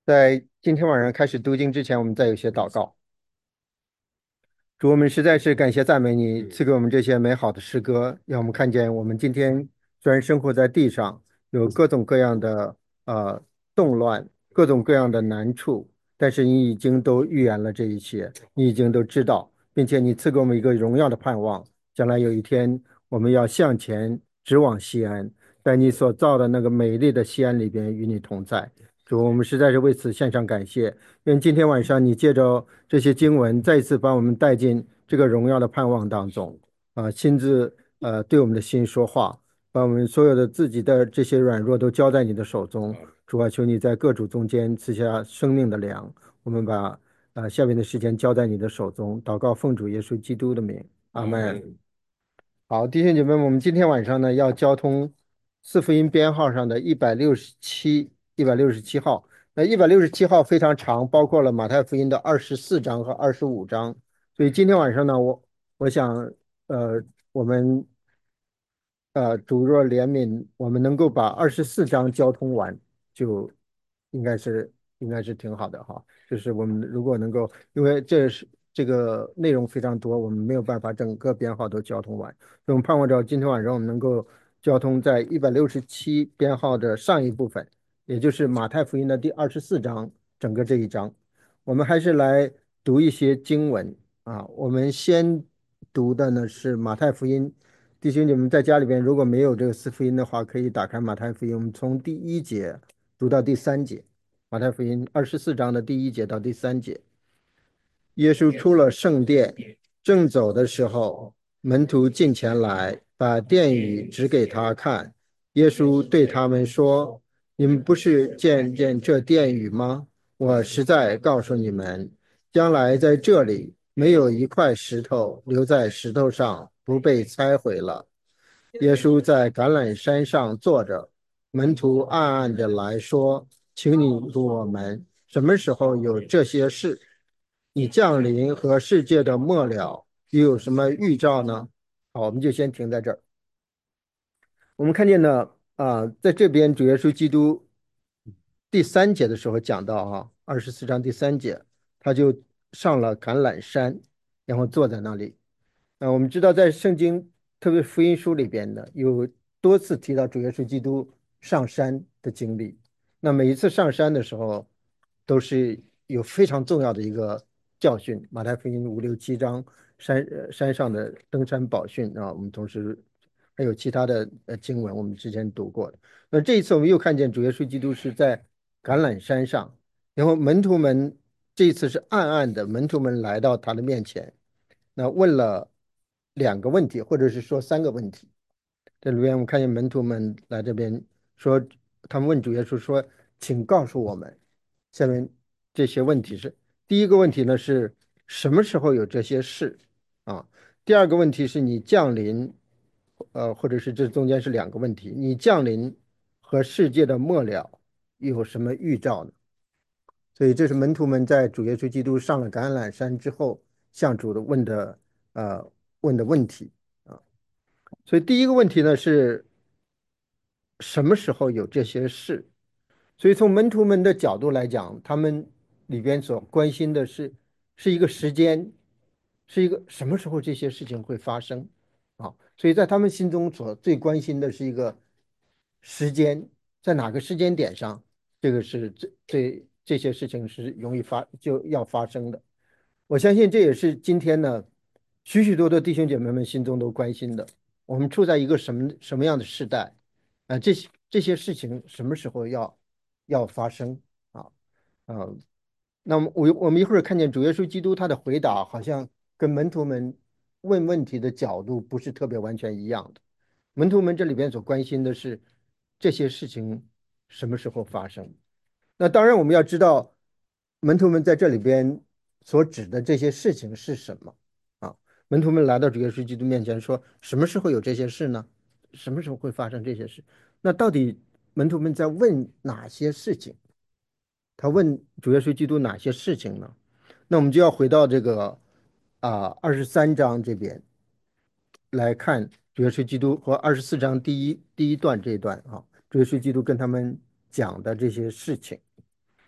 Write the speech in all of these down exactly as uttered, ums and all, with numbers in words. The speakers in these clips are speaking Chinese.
在今天晚上开始读经之前，我们再有些祷告。主，我们实在是感谢赞美你，赐给我们这些美好的诗歌，让我们看见我们今天虽然生活在地上，有各种各样的呃动乱，各种各样的难处，但是你已经都预言了这一切，你已经都知道，并且你赐给我们一个荣耀的盼望，将来有一天我们要向前直往西安，在你所造的那个美丽的西安里边与你同在。主，我们实在是为此献上感谢。愿今天晚上你借着这些经文，再一次把我们带进这个荣耀的盼望当中，啊、亲自呃对我们的心说话，把我们所有的自己的这些软弱都交在你的手中。主啊，求你在各主中间赐下生命的粮。我们把呃下面的时间交在你的手中，祷告奉主耶稣基督的名，阿门。好，弟兄姐妹们，我们今天晚上呢要交通四福音编号上的一百六十七、一百六十七号。那一百六十七号非常长，包括了马太福音的二十四章和二十五章。所以今天晚上呢，我我想，呃，我们呃，主若怜悯，我们能够把二十四章交通完，就应该是应该是挺好的哈。就是我们如果能够，因为这是这个内容非常多，我们没有办法整个编号都交通完，所以我们盼望着今天晚上我们能够交通在一百六十七编号的上一部分，也就是马太福音的第二十四章，整个这一章，我们还是来读一些经文啊。我们先读的呢是马太福音。弟兄姐妹在家里边如果没有这个四福音的话，可以打开马太福音，我们从第一节读到第三节。马太福音二十四章的第一节到第三节。耶稣出了圣殿，正走的时候，门徒进前来，把殿宇指给他看。耶稣对他们说：“你们不是见见这殿宇吗？我实在告诉你们，将来在这里没有一块石头留在石头上不被拆毁了。”耶稣在橄榄山上坐着，门徒暗暗的来说：“请你告诉我们，什么时候有这些事？你降临和世界的末了，又有什么预兆呢？”好，我们就先停在这儿。我们看见呢，啊、在这边主耶稣基督第三节的时候讲到啊，二十四章第三节，他就上了橄榄山，然后坐在那里。啊，我们知道在圣经，特别福音书里边的有多次提到主耶稣基督上山的经历。那每一次上山的时候，都是有非常重要的一个教训。马太福音五六七章山呃山上的登山宝训啊，我们同时还有其他的呃经文，我们之前读过的。那这一次我们又看见主耶稣基督是在橄榄山上，然后门徒们这一次是暗暗的，门徒们来到他的面前。那问了两个问题，或者是说三个问题。这里边我们看见门徒们来这边说，他们问主耶稣说：“请告诉我们，下面这些问题是：第一个问题呢是什么时候有这些事啊？第二个问题是你降临，呃，或者是这中间是两个问题，你降临和世界的末了有什么预兆呢？”所以这是门徒们在主耶稣基督上了橄榄山之后向主的问的呃问的问题啊。所以第一个问题呢是什么时候有这些事？所以从门徒们的角度来讲，他们里边所关心的是是一个时间，是一个什么时候这些事情会发生啊？所以在他们心中所最关心的是一个时间，在哪个时间点上，这个是这这这些事情是容易发就要发生的。我相信这也是今天呢许许多多弟兄姐妹们心中都关心的。我们处在一个什么什么样的时代？啊、这些这些事情什么时候要要发生啊？啊，那么我我们一会儿看见主耶稣基督他的回答，好像跟门徒们问问题的角度不是特别完全一样的。门徒们这里边所关心的是这些事情什么时候发生。那当然我们要知道门徒们在这里边所指的这些事情是什么啊？门徒们来到主耶稣基督面前说，什么时候有这些事呢？什么时候会发生这些事？那到底门徒们在问哪些事情？他问主耶稣基督哪些事情呢？那我们就要回到这个啊二十三章这边来看主耶稣基督和二十四章第一第一段这一段啊，主耶稣基督跟他们讲的这些事情。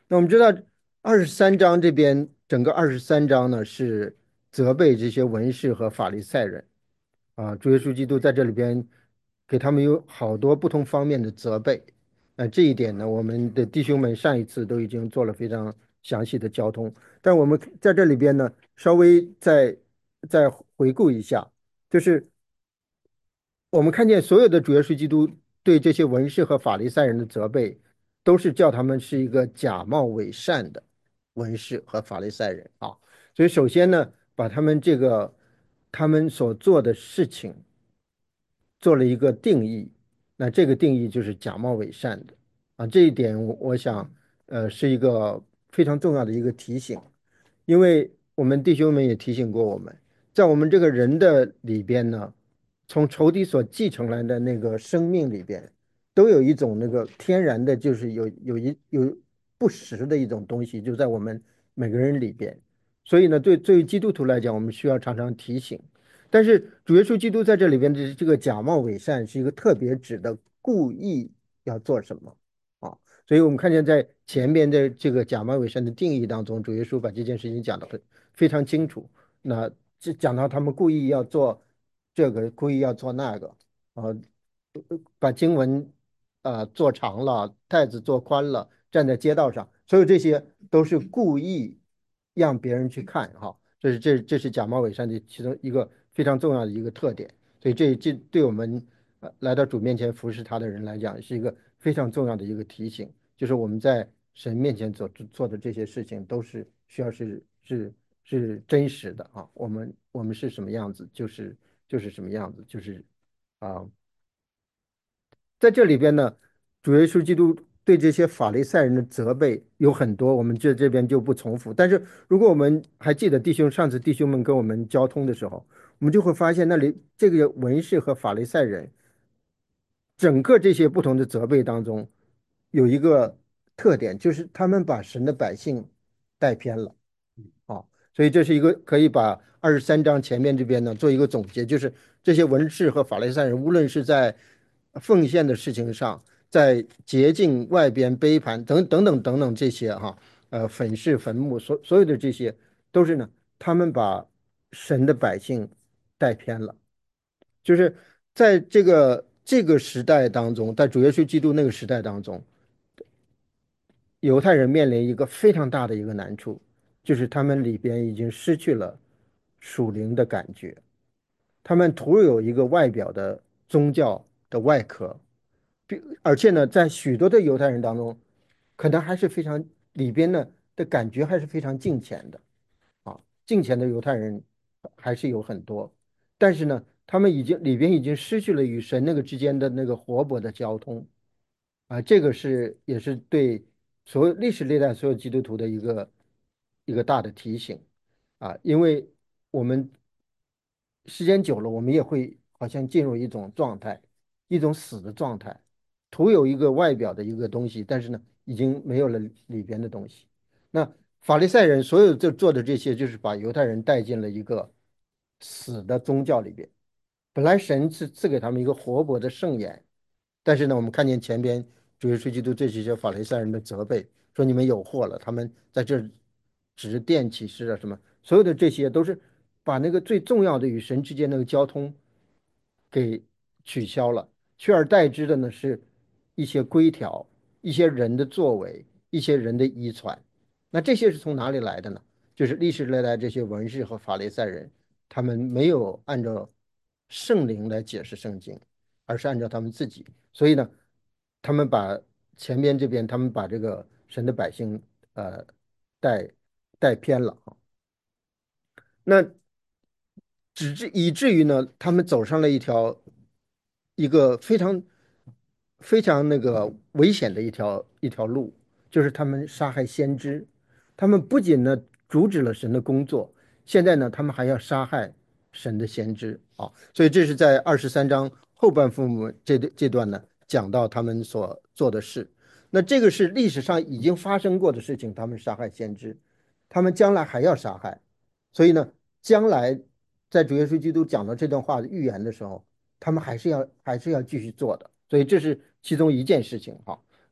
那我们知道，二十三章这边整个二十三章呢是责备这些文士和法利赛人啊，主耶稣基督在这里边给他们有好多不同方面的责备。那这一点呢，我们的弟兄们上一次都已经做了非常详细的交通，但我们在这里边呢，稍微再再回顾一下，就是我们看见所有的主耶稣基督对这些文士和法利赛人的责备，都是叫他们是一个假冒伪善的文士和法利赛人啊。所以首先呢，把他们这个他们所做的事情做了一个定义，那这个定义就是假冒伪善的啊。这一点我我想，呃，是一个非常重要的一个提醒。因为我们弟兄们也提醒过我们，在我们这个人的里边呢，从仇敌所继承来的那个生命里边，都有一种那个天然的，就是有有一有不实的一种东西，就在我们每个人里边。所以呢，对对于基督徒来讲，我们需要常常提醒。但是主耶稣基督在这里边的这个假冒伪善，是一个特别指的故意要做什么啊？所以我们看见在前面的这个假冒伪善的定义当中，主耶稣把这件事情讲得很非常清楚。那这讲到他们故意要做这个，故意要做那个，呃，把经文呃做长了，带子做宽了，站在街道上，所有这些都是故意让别人去看哈。这是这这是假冒伪善的其中一个非常重要的一个特点。所以这这对我们呃来到主面前服侍他的人来讲，是一个非常重要的一个提醒，就是我们在神面前所做的这些事情，都是需要是是是真实的啊。我们我们是什么样子，就是就是什么样子，就是啊，在这里边呢，主耶稣基督对这些法利赛人的责备有很多，我们这这边就不重复。但是如果我们还记得弟兄上次弟兄们跟我们交通的时候，我们就会发现那里这个文士和法利赛人。整个这些不同的责备当中，有一个特点，就是他们把神的百姓带偏了啊。所以这是一个可以把二十三章前面这边呢做一个总结，就是这些文士和法利赛人，无论是在奉献的事情上，在洁净外边杯盘等等等等等这些哈，呃，粉饰坟墓，所所有的这些都是呢，他们把神的百姓带偏了。就是在这个这个时代当中，在主耶稣基督那个时代当中，犹太人面临一个非常大的一个难处，就是他们里边已经失去了属灵的感觉，他们徒有一个外表的宗教的外壳，并而且呢，在许多的犹太人当中，可能还是非常里边呢的感觉还是非常敬虔的。啊，敬虔的犹太人还是有很多，但是呢，他们已经里边已经失去了与神那个之间的那个活泼的交通啊，这个是也是对所有历史历代所有基督徒的一个一个大的提醒啊，因为我们时间久了，我们也会好像进入一种状态，一种死的状态，徒有一个外表的一个东西，但是呢，已经没有了里边的东西。那法利赛人所有这做的这些，就是把犹太人带进了一个死的宗教里边。本来神是赐给他们一个活泼的圣言，但是呢，我们看见前边主耶稣基督对这些法利赛人的责备，说你们有祸了，他们在这儿指殿启示啊什么，所有的这些都是把那个最重要的与神之间那个交通给取消了，取而代之的呢是一些规条、一些人的作为、一些人的遗传。那这些是从哪里来的呢？就是历史来来这些文士和法利赛人，他们没有按照圣灵来解释圣经，而是按照他们自己。所以呢，他们把前边这边，他们把这个神的百姓呃带带偏了啊。那直至以至于呢，他们走上了一条一个非常非常那个危险的一条一条路，就是他们杀害先知。他们不仅呢阻止了神的工作，现在呢他们还要杀害神的先知啊。所以这是在二十三章后半部分这这段呢讲到他们所做的事。那这个是历史上已经发生过的事情，他们杀害先知，他们将来还要杀害。所以呢，将来在主耶稣基督讲到这段话的预言的时候，他们还是要还是要继续做的。所以这是其中一件事情哈。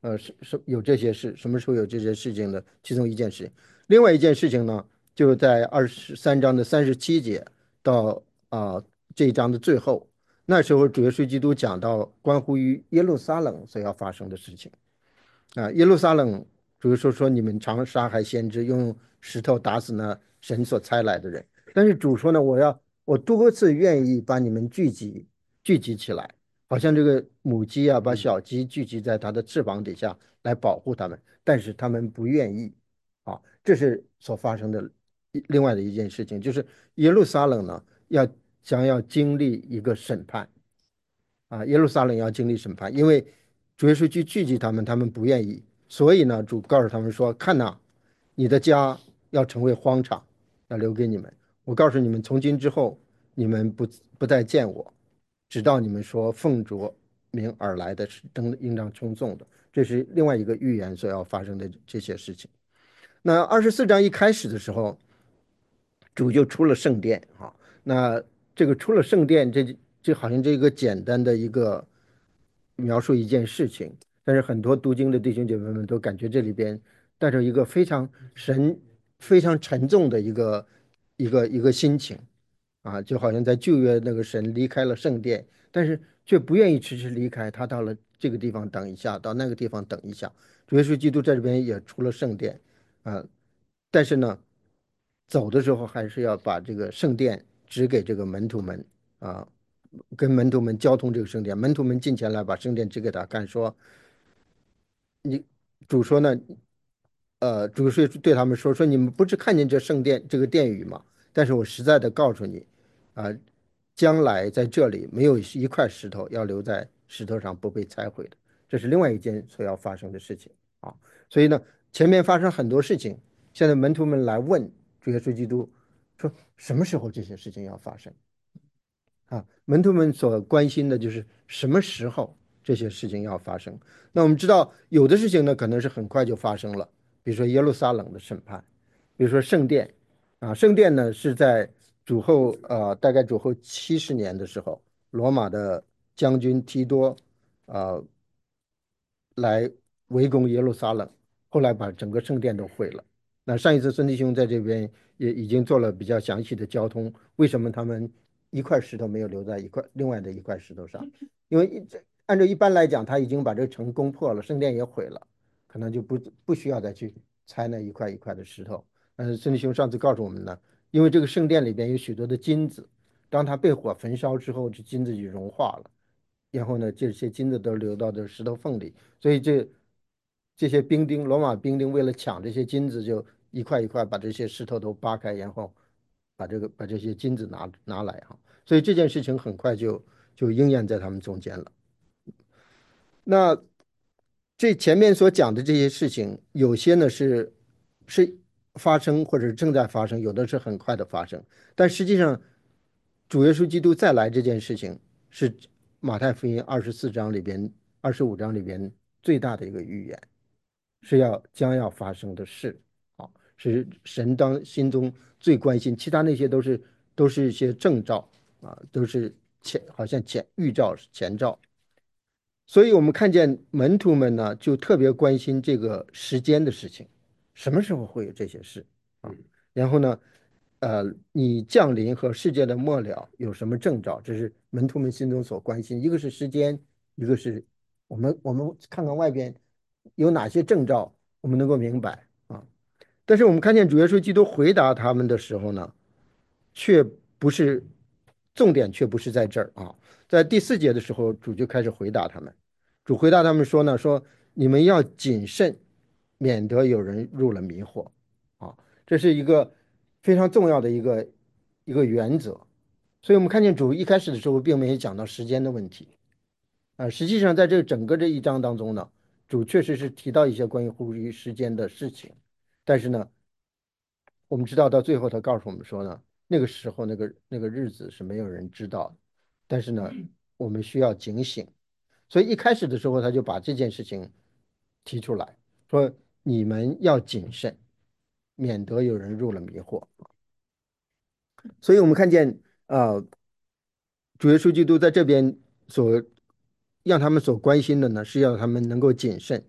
呃，是是有这些事，什么时候有这些事情的其中一件事情。另外一件事情呢，就在二十三章的三十七节到啊、这一章的最后，那时候主耶稣基督讲到关乎于耶路撒冷所要发生的事情。啊，耶路撒冷，主耶稣说你们常杀害先知，用石头打死那神所差来的人。但是主说呢，我要我多次愿意把你们聚集聚集起来，好像这个母鸡啊，把小鸡聚集在它的翅膀底下来保护它们，但是他们不愿意。啊，这是所发生的一另外的一件事情，就是耶路撒冷呢要将要经历一个审判。啊，耶路撒冷要经历审判，因为主耶稣去聚集他们，他们不愿意，所以呢，主告诉他们说：“看呐，你的家要成为荒场，要留给你们。我告诉你们，从今之后，你们不不再见我，直到你们说奉主名而来的是应应当称颂的。”这是另外一个预言所要发生的这些事情。那二十四章一开始的时候，主就出了圣殿啊。那这个出了圣殿，这这好像这个简单的一个描述一件事情，但是很多读经的弟兄姐妹们都感觉这里边带着一个非常神非常沉重的一个一个一个心情啊，就好像在旧约那个神离开了圣殿，但是却不愿意迟迟离开，他到了这个地方等一下，到那个地方等一下。主耶稣基督在这边也出了圣殿啊，但是呢，走的时候还是要把这个圣殿指给这个门徒们啊，跟门徒们交通这个圣殿。门徒们进前来把圣殿指给他看，说：“主说呢，呃，主是对他们说说你们不是看见这圣殿这个殿宇吗？但是我实在的告诉你，啊、将来在这里没有一块石头要留在石头上不被拆毁的。这是另外一件所要发生的事情啊。所以呢，前面发生很多事情，现在门徒们来问主耶稣基督说什么时候这些事情要发生？啊，门徒们所关心的就是什么时候这些事情要发生。那我们知道，有的事情呢，可能是很快就发生了，比如说耶路撒冷的审判，比如说圣殿。啊，圣殿呢是在主后呃大概主后七十年的时候，罗马的将军提多呃来围攻耶路撒冷，后来把整个圣殿都毁了。那上一次孙弟兄在这边也已经做了比较详细的交通，为什么他们一块石头没有留在一块另外的一块石头上？因为一按照一般来讲，他已经把这个城攻破了，圣殿也毁了，可能就不不需要再去拆那一块一块的石头。但是孙弟兄上次告诉我们呢，因为这个圣殿里边有许多的金子，当它被火焚烧之后，这金子就融化了，然后呢，这些金子都流到这石头缝里，所以这这些兵丁，罗马兵丁为了抢这些金子，就一块一块把这些石头都扒开，然后把这个把这些金子拿拿来哈。所以这件事情很快就就应验在他们中间了。那这前面所讲的这些事情，有些呢是是发生或者是正在发生，有的是很快的发生。但实际上，主耶稣基督再来这件事情，是马太福音二十四章里边、二十五章里边最大的一个预言，是要将要发生的事。啊，是神当心中最关心，其他那些都是都是一些征兆啊，都是前好像前预兆、前兆。所以我们看见门徒们呢，就特别关心这个时间的事情，什么时候会有这些事啊？然后呢，呃，你降临和世界的末了有什么征兆？这是门徒们心中所关心。一个是时间，一个是我们我们看看外边有哪些征兆，我们能够明白啊。但是我们看见主耶稣基督回答他们的时候呢，却不是重点，却不是在这儿啊。在第四节的时候，主就开始回答他们。主回答他们说呢，说你们要谨慎，免得有人入了迷惑啊。这是一个非常重要的一个一个原则。所以我们看见主一开始的时候，并没有讲到时间的问题啊。实际上，在这整个这一章当中呢，主确实是提到一些关于乎于时间的事情，但是呢，我们知道到最后，他告诉我们说呢，那个时候那个那个日子是没有人知道的，但是呢，我们需要警醒。所以一开始的时候，他就把这件事情提出来，说你们要谨慎，免得有人入了迷惑。所以我们看见，呃，主耶稣基督在这边所让他们所关心的呢，是要他们能够谨慎，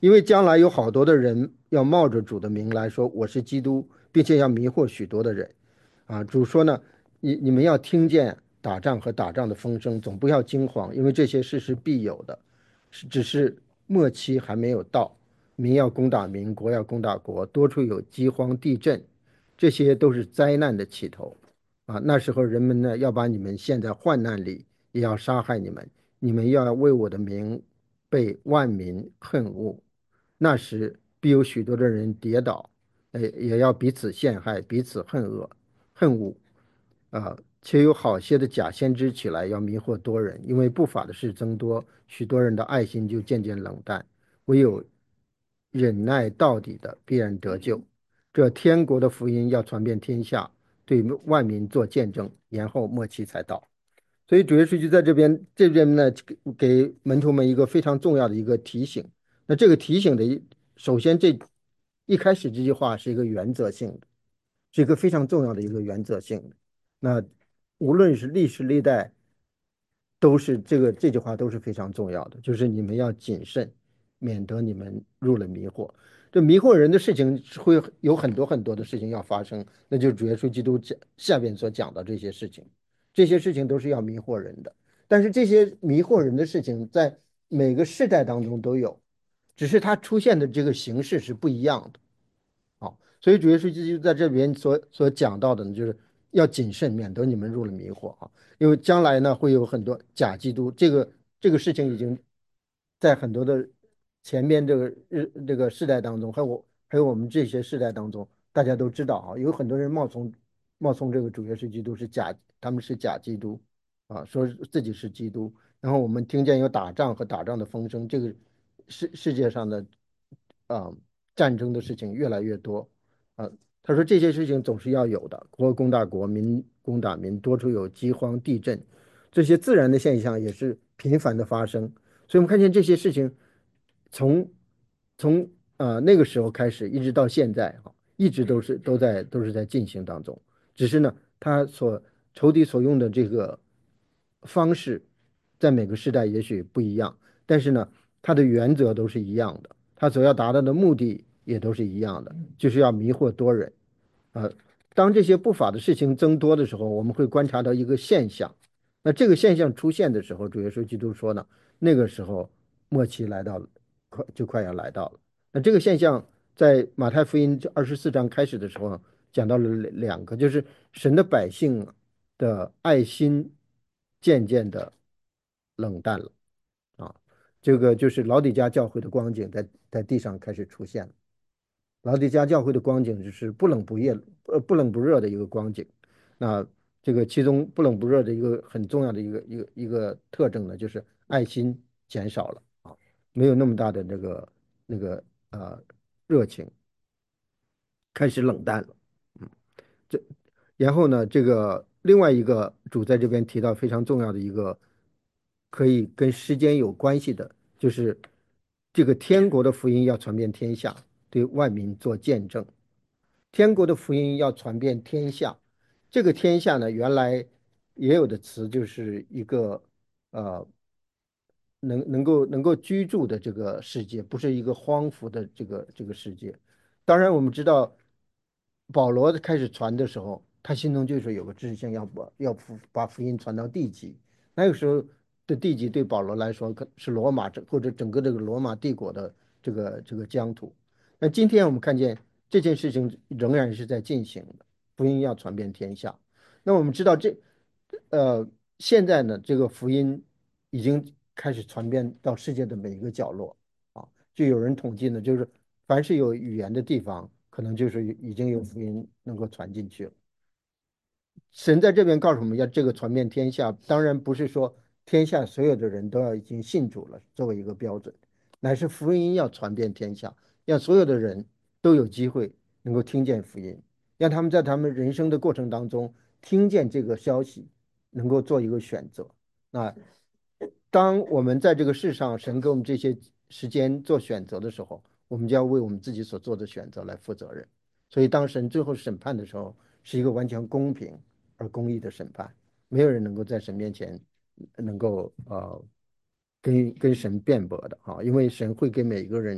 因为将来有好多的人要冒着主的名来说我是基督，并且要迷惑许多的人。啊，主说呢，你你们要听见打仗和打仗的风声，总不要惊慌，因为这些事是必有的，是只是末期还没有到。民要攻打民，国要攻打国，多处有饥荒、地震，这些都是灾难的起头。啊，那时候人们呢要把你们陷在患难里，也要杀害你们，你们要为我的名被万民恨恶。那时必有许多的人跌倒，呃，也要彼此陷害，彼此恨恶、恨恶。啊，且有好些的假先知起来，要迷惑多人，因为不法的事增多，许多人的爱心就渐渐冷淡。唯有忍耐到底的，必然得救。这天国的福音要传遍天下，对万民做见证，年后末期才到。所以主耶稣就在这边这边呢，给给门徒们一个非常重要的一个提醒。那这个提醒的一，首先这一开始这句话是一个原则性的，是一个非常重要的一个原则性的。那无论是历史历代，都是这个这句话都是非常重要的，就是你们要谨慎，免得你们入了迷惑。这迷惑人的事情是会有很多很多的事情要发生，那就是主耶稣基督讲下边所讲的这些事情，这些事情都是要迷惑人的。但是这些迷惑人的事情在每个世代当中都有，只是它出现的这个形式是不一样的。好，所以主耶稣基督在这边所所讲到的呢，就是要谨慎，免得你们入了迷惑啊。因为将来呢会有很多假基督，这个这个事情已经在很多的前面这个日这个世代当中，还有我还有我们这些世代当中，大家都知道啊，有很多人冒充冒充这个主耶稣基督是假，他们是假基督啊，说自己是基督。然后我们听见有打仗和打仗的风声，这个世世界上的啊战争的事情越来越多啊。他说这些事情总是要有的，国攻打国，民攻打民，多处有饥荒、地震，这些自然的现象也是频繁的发生。所以我们看见这些事情从从呃那个时候开始，一直到现在啊，一直都是都在都是在进行当中。只是呢，他所仇敌所用的这个方式，在每个时代也许不一样，但是呢，它的原则都是一样的，他所要达到的目的也都是一样的，就是要迷惑多人。呃，当这些不法的事情增多的时候，我们会观察到一个现象。那这个现象出现的时候，主耶稣基督说呢，那个时候末期来到了，快就快要来到了。那这个现象在马太福音二十四章开始的时候讲到了两个，就是神的百姓的爱心渐渐的冷淡了啊，这个就是老底嘉教会的光景在在地上开始出现了。老底嘉教会的光景就是不冷不热，呃，不冷不热的一个光景。那这个其中不冷不热的一个很重要的一个一个一个特征呢，就是爱心减少了啊，没有那么大的那个那个呃热情，开始冷淡了。嗯，这然后呢，这个另外一个主在这边提到非常重要的一个可以跟时间有关系的，就是这个天国的福音要传遍天下，对万民做见证。天国的福音要传遍天下，这个天下呢，原来也有的词就是一个呃能能够能够居住的这个世界，不是一个荒芜的这个这个世界。当然，我们知道保罗开始传的时候，他心中就是有个志向，要把要福把福音传到地极。那个时候的地极对保罗来说，可是罗马这或者整个这个罗马帝国的这个这个疆土。那今天我们看见这件事情仍然是在进行的，福音要传遍天下。那我们知道这呃现在呢，这个福音已经开始传遍到世界的每一个角落啊。就有人统计呢，就是凡是有语言的地方，可能就是已经有福音能够传进去了。神在这边告诉我们要这个传遍天下，当然不是说天下所有的人都要已经信主了作为一个标准，乃是福音要传遍天下，让所有的人都有机会能够听见福音，让他们在他们人生的过程当中听见这个消息，能够做一个选择。那当我们在这个世上，神给我们这些时间做选择的时候，我们就要为我们自己所做的选择来负责任。所以，当神最后审判的时候，是一个完全公平而公义的审判，没有人能够在神面前能够呃跟跟神辩驳的啊，因为神会给每一个人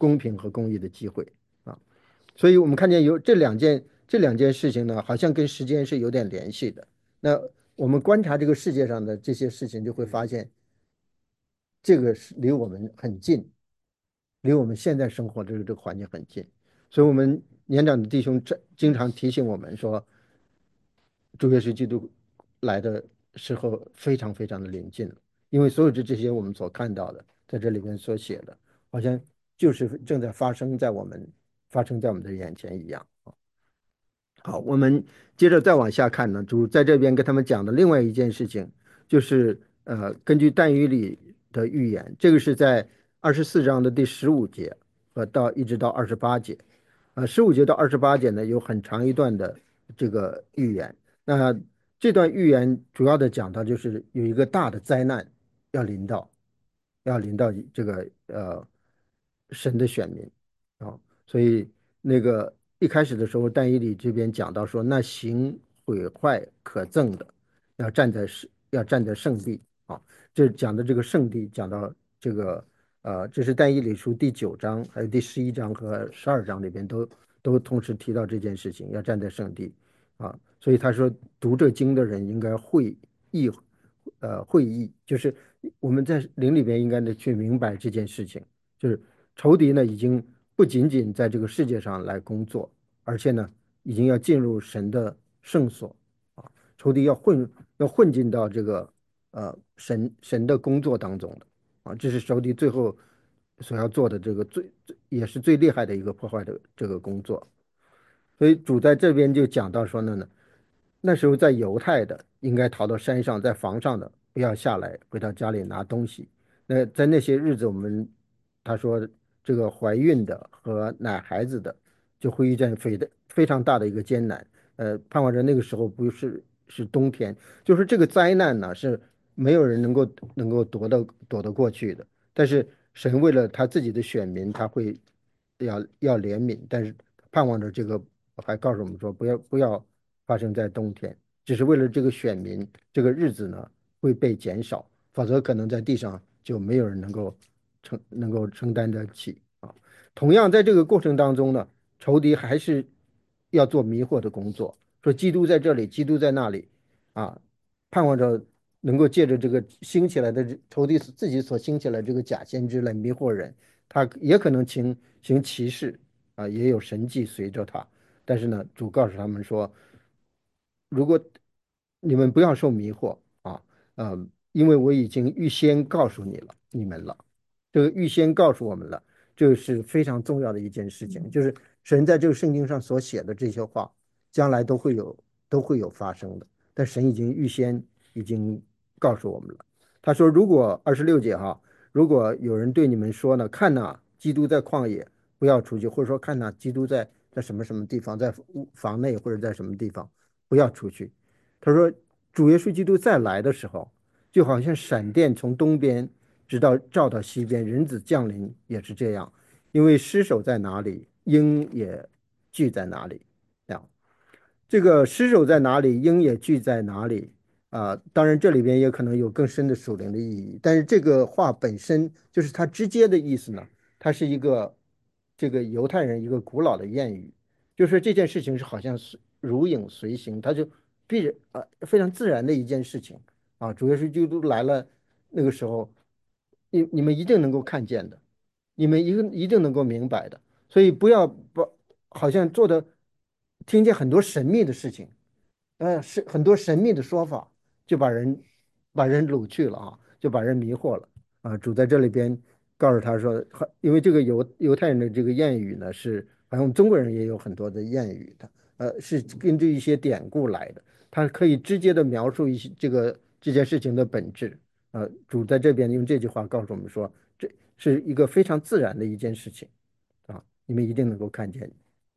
公平和公义的机会啊。所以我们看见有这两件这两件事情呢，好像跟时间是有点联系的。那我们观察这个世界上的这些事情，就会发现这个是离我们很近，离我们现在生活的这个这个环境很近。所以，我们年长的弟兄这经常提醒我们说，主耶稣基督来的时候非常非常的临近了，因为所有的这些我们所看到的，在这里面所写的，好像就是正在发生在我们发生在我们的眼前一样。好，我们接着再往下看呢，主在这边跟他们讲的另外一件事情，就是呃，根据但以理的预言，这个是在二十四章的第十五节和到一直到二十八节，呃，十五节到二十八节呢有很长一段的这个预言。那这段预言主要的讲到就是有一个大的灾难要临到，要临到这个呃神的选民啊。所以那个一开始的时候，但以理这边讲到说，那行毁坏可憎的，要站在是要站在圣地啊。这讲的这个圣地，讲到这个呃，这是但以理书第九章，还有第十一章和十二章里边都都同时提到这件事情，要站在圣地啊。所以他说，读这经的人应该会意，呃，会意，就是我们在灵里边应该的去明白这件事情，就是仇敌呢已经不仅仅在这个世界上来工作，而且呢已经要进入神的圣所啊，仇敌要混要混进到这个呃神神的工作当中的啊，这是仇敌最后所要做的这个最也是最厉害的一个破坏的这个工作。所以主在这边就讲到说呢，那时候在犹太的应该逃到山上，在房上的不要下来，回到家里拿东西。那在那些日子，我们他说这个怀孕的和奶孩子的就会遇见非的非常大的一个艰难。呃，盼望着那个时候不是是冬天，就是这个灾难呢是没有人能够能够躲得躲得过去的。但是神为了他自己的选民，他会要要怜悯，但是盼望着这个还告诉我们说，不要不要发生在冬天，只是为了这个选民，这个日子呢会被减少，否则可能在地上就没有人能够承能够承担得起啊。同样，在这个过程当中呢，仇敌还是要做迷惑的工作，说基督在这里，基督在那里啊，盼望着能够借着这个兴起来的仇敌自己所兴起来这个假先知来迷惑人，他也可能行行奇事啊，也有神迹随着他。但是呢，主告诉他们说，如果你们不要受迷惑啊，呃，因为我已经预先告诉你了，你们了，这个预先告诉我们了，这是非常重要的一件事情，就是神在这个圣经上所写的这些话，将来都会有都会有发生的，但神已经预先已经告诉我们了。他说，如果二十六节哈，如果有人对你们说呢，看呐，基督在旷野，不要出去，或者说看呐，基督在在什么什么地方，在屋房内或者在什么地方，不要出去。他说，主耶稣基督再来的时候，就好像闪电从东边直到照到西边，人子降临也是这样。因为尸首在哪里，鹰也聚在哪里。啊，这个尸首在哪里，鹰也聚在哪里啊。当然，这里边也可能有更深的属灵的意义，但是这个话本身就是它直接的意思呢，它是一个这个犹太人一个古老的谚语，就是这件事情是好像是如影随形，它就必然啊非常自然的一件事情啊。主耶稣基督来了，那个时候，你你们一定能够看见的，你们一个一定能够明白的，所以不要把好像做的听见很多神秘的事情，呃，是很多神秘的说法，就把人把人掳去了啊，就把人迷惑了啊。主在这里边告诉他说，因为这个犹犹太人的这个谚语呢，是好像我们中国人也有很多的谚语的，呃，是根据一些典故来的，它可以直接的描述一些这个这件事情的本质。呃，主在这边用这句话告诉我们说，这是一个非常自然的一件事情啊，你们一定能够看见。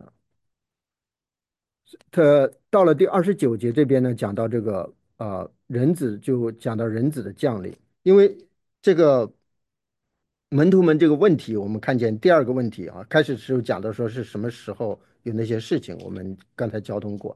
他到了第二十九节这边呢，讲到这个呃人子，就讲到人子的降临，因为这个门徒们这个问题，我们看见第二个问题啊，开始的时候讲的说是什么时候有那些事情，我们刚才交通过。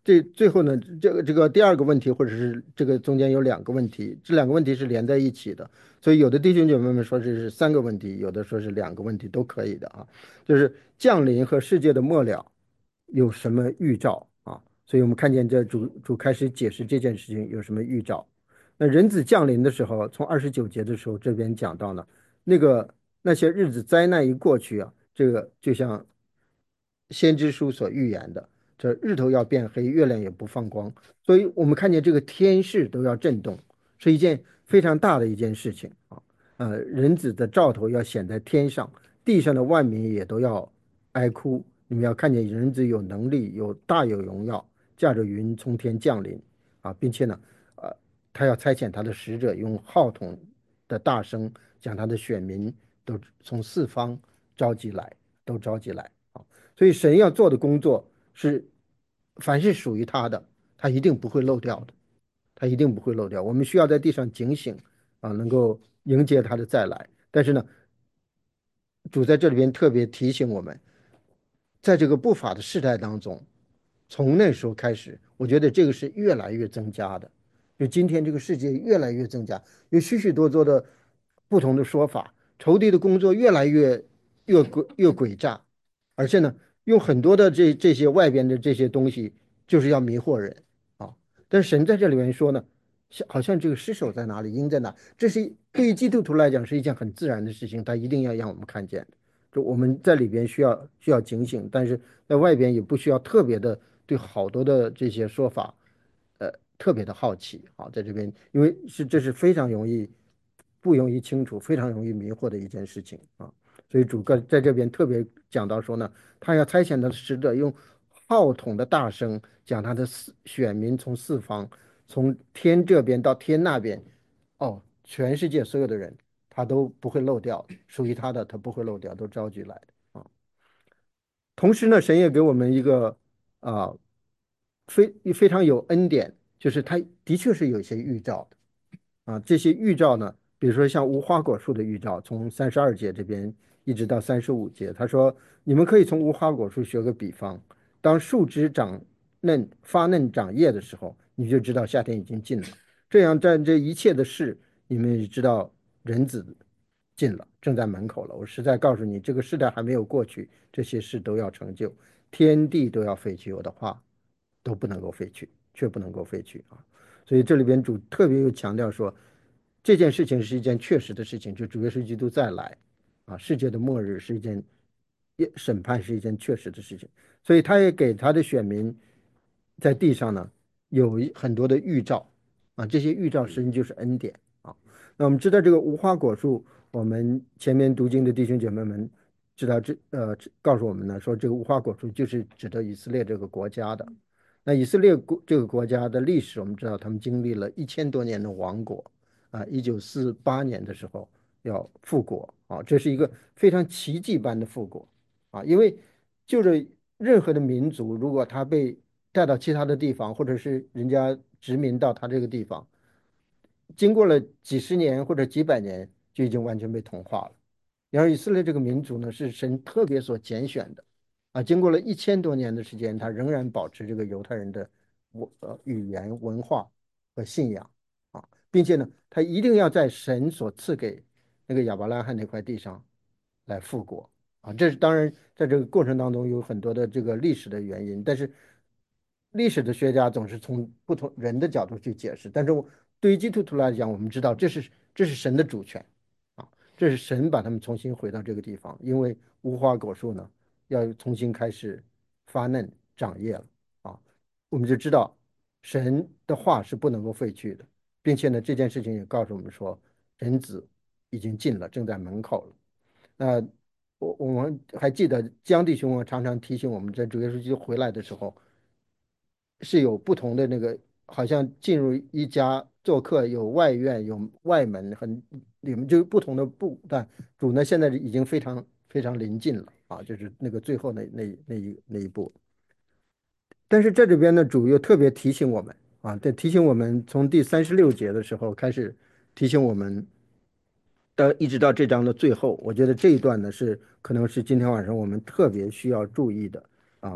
这最后呢，这个这个第二个问题，或者是这个中间有两个问题，这两个问题是连在一起的，所以有的弟兄姐妹们说这是三个问题，有的说是两个问题都可以的啊。就是降临和世界的末了有什么预兆啊？所以我们看见这主主开始解释这件事情有什么预兆。那人子降临的时候，从二十九节的时候这边讲到呢，那个那些日子灾难一过去啊，这个就像先知书所预言的。这日头要变黑，月亮也不放光，所以我们看见这个天势都要震动，是一件非常大的一件事情啊。呃，人子的兆头要显在天上，地上的万民也都要哀哭。你们要看见人子有能力，有大有荣耀，驾着云从天降临啊，并且呢，呃，他要差遣他的使者，用号筒的大声，将他的选民都从四方召集来，都召集来啊。所以神要做的工作是，凡是属于他的，他一定不会漏掉的，他一定不会漏掉。我们需要在地上警醒啊，能够迎接他的再来。但是呢，主在这里边特别提醒我们，在这个不法的时代当中，从那时候开始，我觉得这个是越来越增加的。就今天这个世界越来越增加，有许许多多的不同的说法，仇敌的工作越来越越诡越诡诈，而且呢，用很多的这这些外边的这些东西，就是要迷惑人啊。但是神在这里面说呢，像好像这个尸首在哪里，鹰在哪，这是对于基督徒来讲是一件很自然的事情，他一定要让我们看见。就我们在里边需要需要警醒，但是在外边也不需要特别的对好多的这些说法，呃，特别的好奇啊，在这边，因为是这是非常容易不容易清楚，非常容易迷惑的一件事情啊。所以主个在这边特别讲到说呢，他要差遣他的使者用号筒的大声，将他的四选民从四方，从天这边到天那边，哦，全世界所有的人。他都不会漏掉，属于他的他不会漏掉，都召集来的啊。同时呢，神也给我们一个啊非非常有恩典，就是他的确是有一些预兆的啊。这些预兆呢，比如说像无花果树的预兆，从三十二节这边一直到三十五节，他说你们可以从无花果树学个比方，当树枝长嫩发嫩长叶的时候，你就知道夏天已经近了。这样在这一切的事，你们也知道人子近了，正在门口了。我实在告诉你，这个时代还没有过去，这些事都要成就，天地都要废去，我的话都不能够废去，却不能够废去啊。所以这里边主特别又强调说，这件事情是一件确实的事情，就主耶稣基督再来啊，世界的末日是一件审判是一件确实的事情，所以他也给他的选民在地上呢有很多的预兆啊，这些预兆实际就是恩典啊。那我们知道这个无花果树，我们前面读经的弟兄姐妹们知道这呃告诉我们呢，说这个无花果树就是指的以色列这个国家的。那以色列国这个国家的历史，我们知道他们经历了一千多年的亡国啊，一九四八年的时候要复国啊，这是一个非常奇迹般的复国啊，因为就是任何的民族，如果他被带到其他的地方，或者是人家殖民到他这个地方，经过了几十年或者几百年，就已经完全被同化了。然而以色列这个民族呢，是神特别所拣选的，啊，经过了一千多年的时间，他仍然保持这个犹太人的文呃语言文化和信仰啊，并且呢，他一定要在神所赐给那个亚伯拉罕那块地上来复国啊。这是当然，在这个过程当中有很多的这个历史的原因，但是历史的学家总是从不同人的角度去解释，但是我对于基督徒来讲，我们知道这是这是神的主权啊。这是神把他们重新回到这个地方，因为无花果树呢要重新开始发嫩长叶了啊，我们就知道神的话是不能够废去的，并且呢这件事情也告诉我们说，人子已经近了，正在门口了。那我我们还记得江弟兄啊，常常提醒我们，在主耶稣基督回来的时候，是有不同的那个，好像进入一家做客，有外院，有外门，很里面就不同的步。但主呢，现在已经非常非常临近了啊，就是那个最后那那那一那一步。但是这里边呢，主又特别提醒我们啊，在提醒我们从第三十六节的时候开始提醒我们。到一直到这章的最后，我觉得这一段呢是可能是今天晚上我们特别需要注意的啊。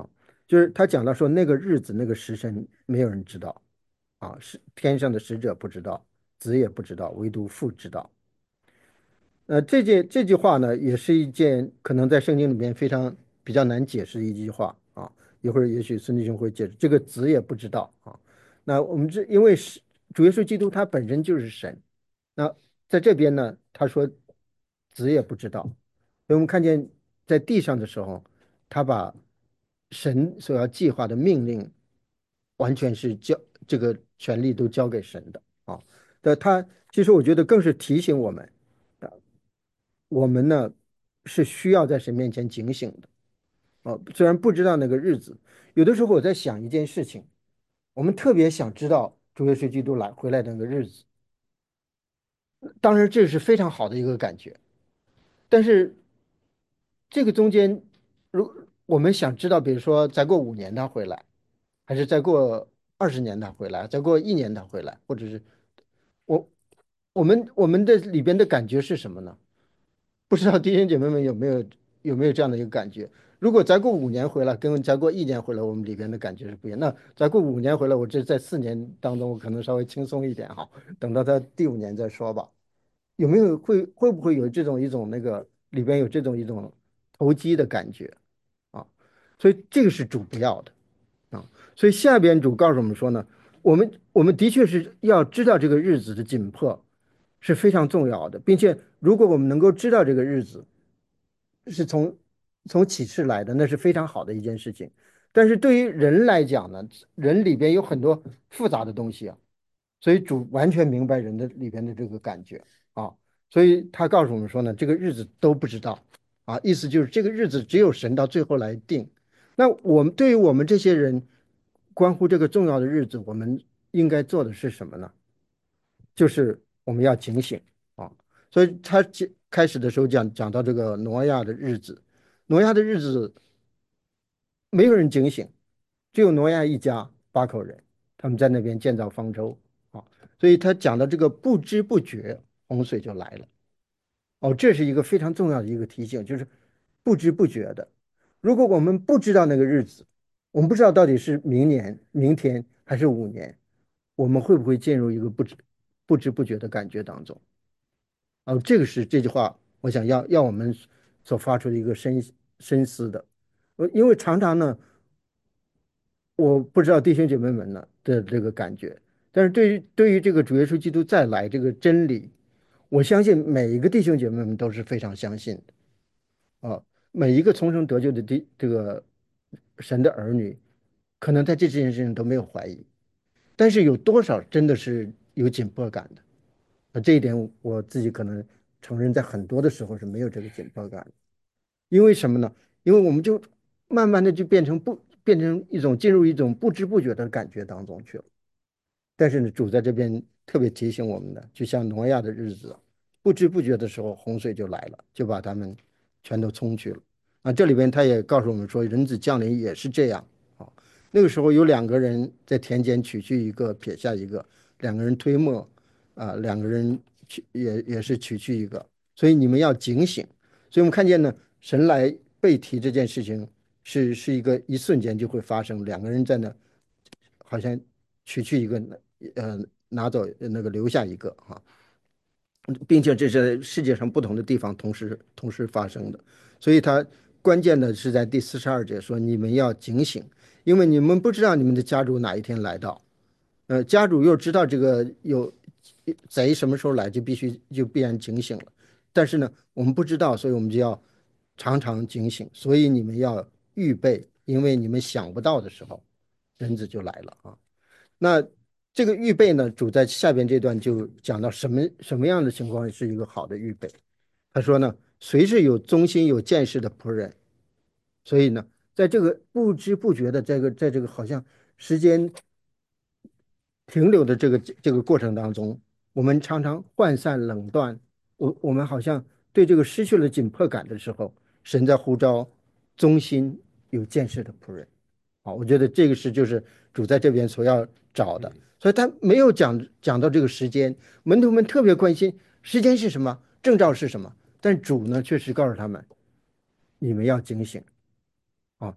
就是他讲到说那个日子那个时辰没有人知道啊，是天上的使者不知道，子也不知道，唯独父知道。呃，这件这句话呢，也是一件可能在圣经里面非常比较难解释的一句话啊。一会儿也许孙弟兄会解释，这个子也不知道啊。那我们这因为是主耶稣基督他本身就是神，那在这边呢，他说子也不知道，所以我们看见在地上的时候，他把神所要计划的命令完全是交这个权利都交给神的啊。但他其实我觉得更是提醒我们。我们呢是需要在神面前警醒的。哦，虽然不知道那个日子，有的时候我在想一件事情，我们特别想知道主耶稣基督来回来的那个日子，当然这是非常好的一个感觉。但是这个中间，如我们想知道，比如说再过五年他回来，还是再过二十年他回来，再过一年他回来，或者是我我们我们的里边的感觉是什么呢？不知道弟兄姐妹们有没有有没有这样的一个感觉？如果再过五年回来，跟再过一年回来，我们里边的感觉是不一样。那再过五年回来，我这在四年当中，我可能稍微轻松一点哈，等到他第五年再说吧。有没有会会不会有这种一种那个里边有这种一种投机的感觉啊？所以这个是主不要的啊。所以下边主告诉我们说呢，我们我们的确是要知道这个日子的紧迫是非常重要的，并且如果我们能够知道这个日子是从从启示来的，那是非常好的一件事情。但是对于人来讲呢，人里边有很多复杂的东西啊，所以主完全明白人的里边的这个感觉啊，所以他告诉我们说呢，这个日子都不知道啊，意思就是这个日子只有神到最后来定。那我们对于我们这些人，关乎这个重要的日子，我们应该做的是什么呢？就是我们要警醒啊。所以他解开始的时候讲讲到这个挪亚的日子，挪亚的日子没有人警醒，只有挪亚一家八口人，他们在那边建造方舟啊。所以他讲的这个不知不觉洪水就来了。哦，这是一个非常重要的一个提醒，就是不知不觉的。如果我们不知道那个日子，我们不知道到底是明年、明天还是五年，我们会不会进入一个不知不知不觉的感觉当中？哦，这个是这句话，我想要要我们所发出的一个深深思的。呃，因为常常呢，我不知道弟兄姐妹们呢的这个感觉，但是对于对于这个主耶稣基督再来这个真理，我相信每一个弟兄姐妹们都是非常相信的啊。每一个重生得救的弟这个神的儿女，可能在这件事情都没有怀疑，但是有多少真的是有紧迫感的？啊，这一点我自己可能承认，在很多的时候是没有这个紧迫感的。因为什么呢？因为我们就慢慢的就变成不变成一种进入一种不知不觉的感觉当中去了。但是呢，主在这边特别提醒我们的，就像挪亚的日子，不知不觉的时候，洪水就来了，就把他们全都冲去了。啊，这里边他也告诉我们说，人子降临也是这样。啊，那个时候有两个人在田间取去一个，撇下一个，两个人推磨，啊，两个人取也也是取去一个，所以你们要警醒。所以我们看见呢，神来被提这件事情是是一个一瞬间就会发生，两个人在那好像取去一个，呃，拿走那个留下一个哈，并且这是在世界上不同的地方同时同时发生的，所以它关键的是在第四十二节说你们要警醒，因为你们不知道你们的家主哪一天来到，呃，家主又知道这个有贼什么时候来，就必须就必然警醒了。但是呢，我们不知道，所以我们就要常常警醒。所以你们要预备，因为你们想不到的时候，人子就来了啊。那这个预备呢，主在下边这段就讲到什么什么样的情况是一个好的预备。他说呢，谁是有忠心有见识的仆人？所以呢，在这个不知不觉的这个在这个好像时间停留的这个这个过程当中，我们常常涣散冷断，我我们好像对这个失去了紧迫感的时候，神在呼召忠心有见识的仆人。好，我觉得这个是就是主在这边所要找的，所以他没有讲讲到这个时间，门徒们特别关心时间是什么，征兆是什么，但主呢确实告诉他们，你们要警醒啊。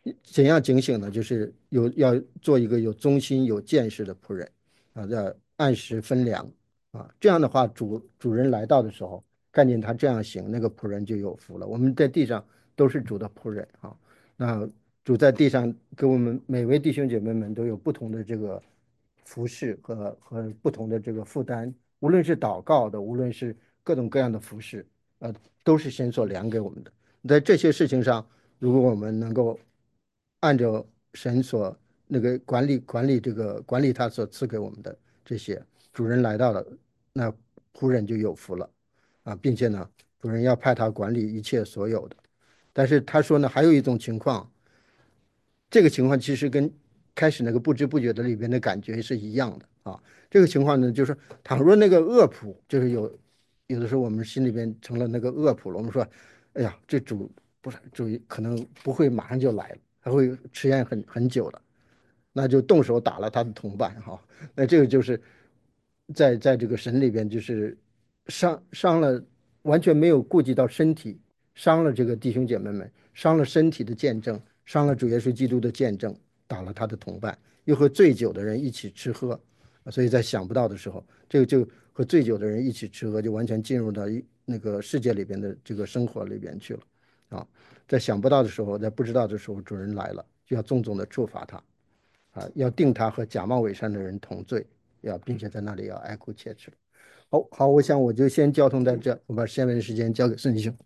怎样警醒呢？就是有要做一个有忠心、有见识的仆人啊，要按时分粮啊。这样的话，主主人来到的时候，看见他这样行，那个仆人就有福了。我们在地上都是主的仆人啊。那主在地上给我们每位弟兄姐妹们都有不同的这个服饰和和不同的这个负担，无论是祷告的，无论是各种各样的服饰，呃，都是神所量给我们的。在这些事情上，如果我们能够按照神所那个管理管理这个管理他所赐给我们的这些主人来到了，那仆人就有福了啊，并且呢，主人要派他管理一切所有的。但是他说呢，还有一种情况，这个情况其实跟开始那个不知不觉的里边的感觉是一样的啊。这个情况呢，就是倘若那个恶仆，就是有有的时候我们心里边成了那个恶仆了，我们说，哎呀，这主不是主可能不会马上就来了，还会迟延很很久的。那就动手打了他的同伴哈。那这个就是在在这个神里边，就是伤伤了，完全没有顾及到身体，伤了这个弟兄姐妹们，伤了身体的见证，伤了主耶稣基督的见证，打了他的同伴，又和醉酒的人一起吃喝，所以在想不到的时候，这个就和醉酒的人一起吃喝，就完全进入到一那个世界里边的这个生活里边去了啊。在想不到的时候，在不知道的时候，主人来了，就要重重的处罚他。啊，要定他和假冒伪善的人同罪，要并且在那里要哀哭切齿。好好，我想我就先交通在这，我把下面的时间交给孙弟兄。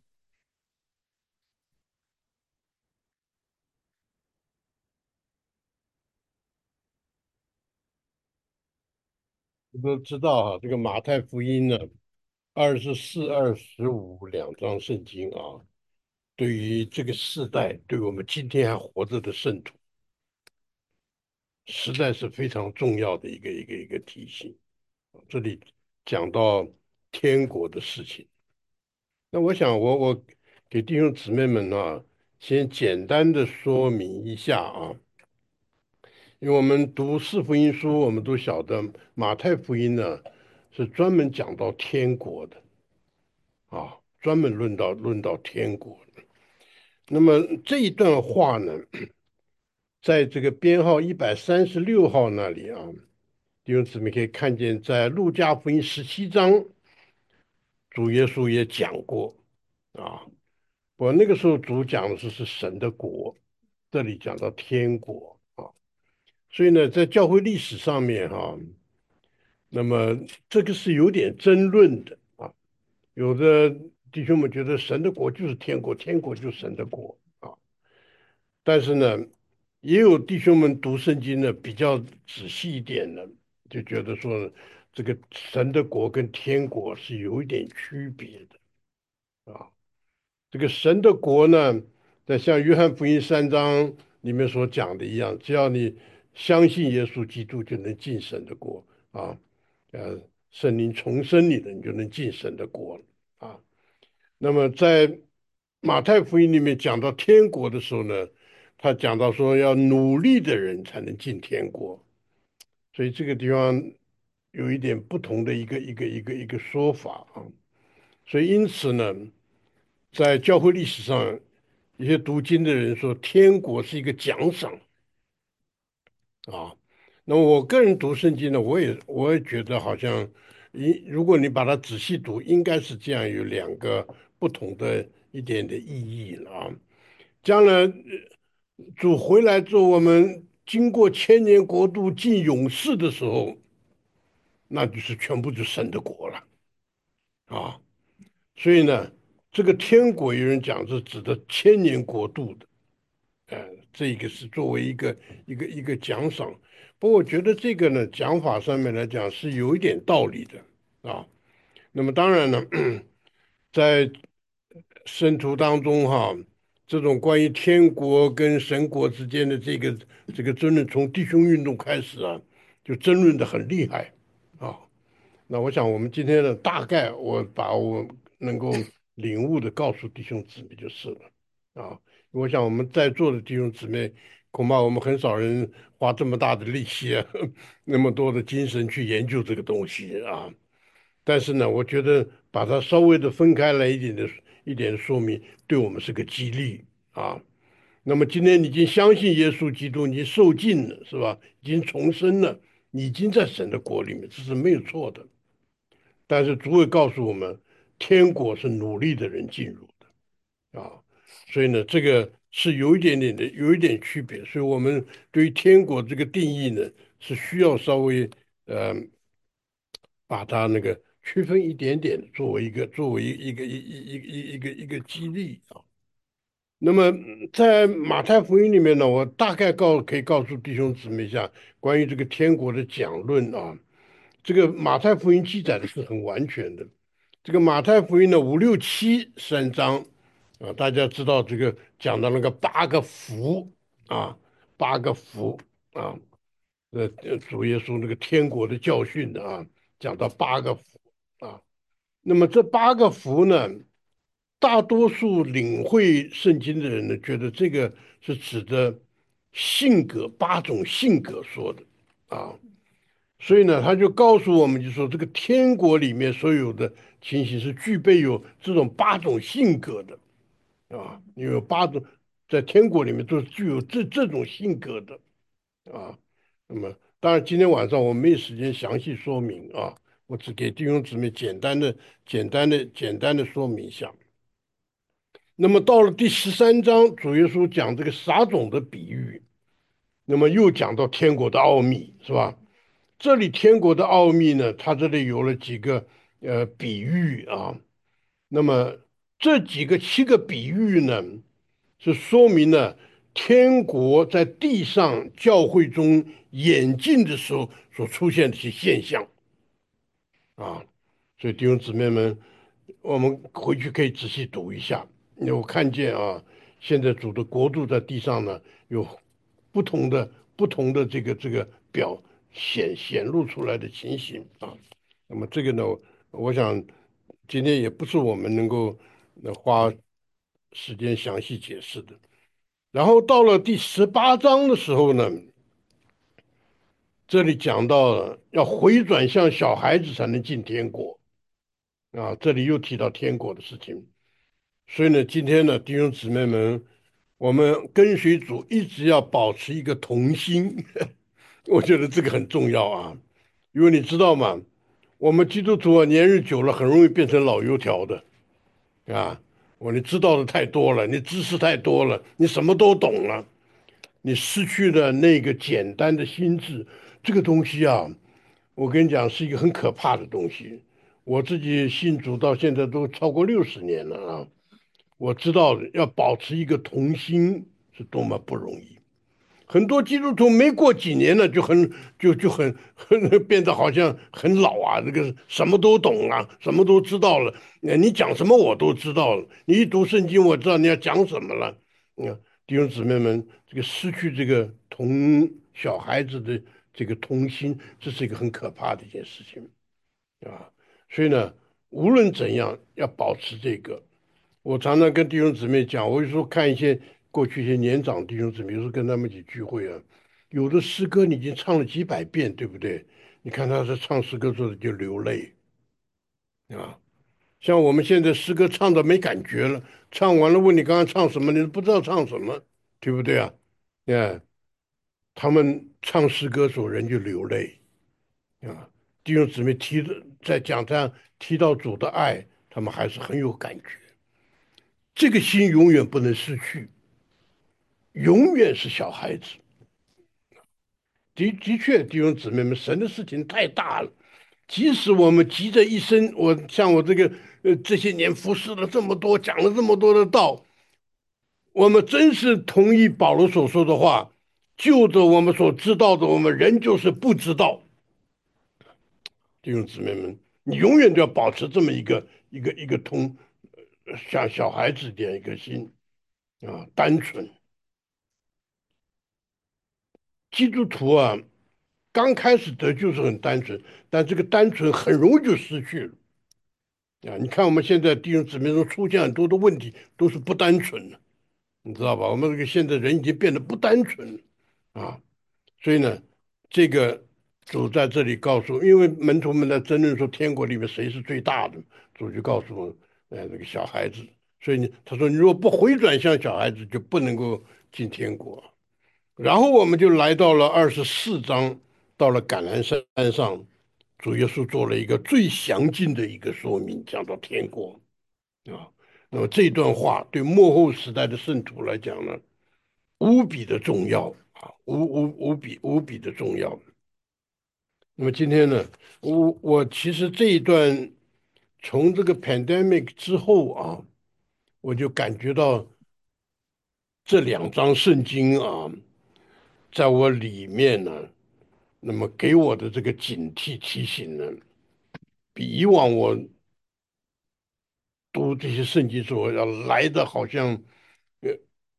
都知道啊，这个马太福音呢，二十四、二十五两章圣经啊，对于这个世代，对我们今天还活着的圣徒，实在是非常重要的一个一个一个提醒。这里讲到天国的事情，那我想我我给弟兄姊妹们呢，先简单的说明一下啊，因为我们读四福音书，我们都晓得马太福音呢是专门讲到天国的。啊，专门论到论到天国。那么这一段话呢，在这个编号一百三十六号那里啊，弟兄姊妹可以看见，在路加福音十七章，主耶稣也讲过啊。我那个时候主讲的是是神的国，这里讲到天国啊。所以呢，在教会历史上面哈、那么这个是有点争论的啊。有的弟兄们觉得神的国就是天国，天国就是神的国啊。但是呢，也有弟兄们读圣经呢比较仔细一点的，就觉得说这个神的国跟天国是有一点区别的啊。这个神的国呢，在像约翰福音三章里面所讲的一样，只要你相信耶稣基督，就能进神的国啊。呃，圣灵重生你的，你就能进神的国了啊。那么在马太福音里面讲到天国的时候呢，他讲到说要努力的人才能进天国，所以这个地方有一点不同的一个一个一个一个说法啊。所以因此呢，在教会历史上，一些读经的人说天国是一个奖赏啊。那么我个人读圣经呢，我也我也觉得好像，一如果你把它仔细读，应该是这样有两个不同的一点的意义了啊。将来呃主回来之后，我们经过千年国度进勇士的时候，那就是全部就神的国了啊。所以呢，这个天国有人讲是指的千年国度的，呃，这个是作为一个一个一个奖赏。不过我觉得这个呢，讲法上面来讲是有一点道理的啊。那么当然呢，在圣徒当中哈，这种关于天国跟神国之间的这个这个争论，从弟兄运动开始啊，就争论的很厉害啊。那我想我们今天呢，大概我把我能够领悟的告诉弟兄姊妹就是了啊。我想我们在座的弟兄姊妹，恐怕我们很少人花这么大的力气啊，那么多的精神去研究这个东西啊。但是呢，我觉得把它稍微的分开来一点的一点说明，对我们是个激励啊。 那么今天你已经相信耶稣基督，你受尽了，是吧？已经重生了，你已经在神的国里面，这是没有错的。但是主会告诉我们，天国是努力的人进入的啊，所以呢，这个是有一点点的，有一点区别。所以我们对于天国这个定义呢，是需要稍微呃把它那个区分一点点，作为一个作为一个一一一一一个一个激励啊。那么嗯在马太福音里面呢，我大概告可以告诉弟兄姊妹一下关于这个天国的讲论啊。这个马太福音记载的是很完全的。这个马太福音的五六七三章啊，大家知道这个讲到那个八个福啊，八个福啊，呃，呃主耶稣那个天国的教训啊，讲到八个福啊。那么这八个福呢，大多数领会圣经的人呢，觉得这个是指的性格，八种性格说的啊。所以呢，他就告诉我们，就说这个天国里面所有的情形是具备有这种八种性格的啊，有八种在天国里面都是具有这这种性格的啊。那么，当然今天晚上我没有时间详细说明啊，我只给弟兄姊妹简单的、简单的、简单的说明一下。那么到了第十三章，主耶稣讲这个撒种的比喻，那么又讲到天国的奥秘，是吧？这里天国的奥秘呢，它这里有了几个呃比喻啊。那么这几个七个比喻呢，是说明了天国在地上教会中演进的时候所出现的一些现象啊。所以弟兄姊妹们，我们回去可以仔细读一下。因为我看见啊，现在主的国度在地上呢，有不同的不同的这个这个表显显露出来的情形啊。那么这个呢，我想今天也不是我们能够呃花时间详细解释的。然后到了第十八章的时候呢，这里讲到了要回转向小孩子才能进天国啊，这里又提到天国的事情。所以呢，今天呢，弟兄姊妹们，我们跟随主一直要保持一个童心，我觉得这个很重要啊。因为你知道吗？我们基督徒啊，年日久了，很容易变成老油条的啊。我你知道的太多了，你知识太多了，你什么都懂了，你失去了那个简单的心智。这个东西啊，我跟你讲，是一个很可怕的东西。我自己信主到现在都超过六十年了啊。我知道要保持一个童心是多么不容易。很多基督徒没过几年呢，就很就就很很变得好像很老啊，这个什么都懂啊，什么都知道了。呃你讲什么我都知道了，你一读圣经，我知道你要讲什么了。嗯，弟兄姊妹们，这个失去这个童小孩子的这个童心，这是一个很可怕的一件事情啊。所以呢，无论怎样，要保持这个。我常常跟弟兄姊妹讲，我有时候看一些过去一些年长弟兄姊妹，有时候跟他们一起聚会啊，有的诗歌你已经唱了几百遍，对不对？你看他在唱诗歌的时候就流泪啊，像我们现在诗歌唱的没感觉了，唱完了问你刚刚唱什么，你都不知道唱什么，对不对啊？哎，他们唱诗歌的时候人就流泪啊，弟兄姊妹提的在讲台提到主的爱，他们还是很有感觉，这个心永远不能失去。永远是小孩子。的的确，弟兄姊妹们，神的事情太大了。即使我们急着一生，我像我这个呃这些年服侍了这么多，讲了这么多的道，我们真是同意保罗所说的话，就着我们所知道的，我们人就是不知道。弟兄姊妹们，你永远都要保持这么一个一个一个通，呃像小孩子一点一个心啊，单纯。基督徒啊，刚开始得救是很单纯，但这个单纯很容易就失去了啊！你看我们现在弟兄姊妹中出现很多的问题，都是不单纯的，你知道吧？我们这个现在人已经变得不单纯了啊！所以呢，这个主在这里告诉，因为门徒们在争论说天国里面谁是最大的，主就告诉我，呃，那个小孩子所以你他说你如果不回转向小孩子，就不能够进天国。然后我们就来到了二十四章，到了橄榄山上，主耶稣做了一个最详尽的一个说明，讲到天国啊。那么这段话对末后时代的圣徒来讲呢，无比的重要啊，无无无比无比的重要。那么今天呢，我我其实这一段从这个 pandemic 之后啊，我就感觉到这两章圣经啊，在我里面呢，那么给我的这个警惕提醒呢，比以往我读这些圣经时候要来的好像呃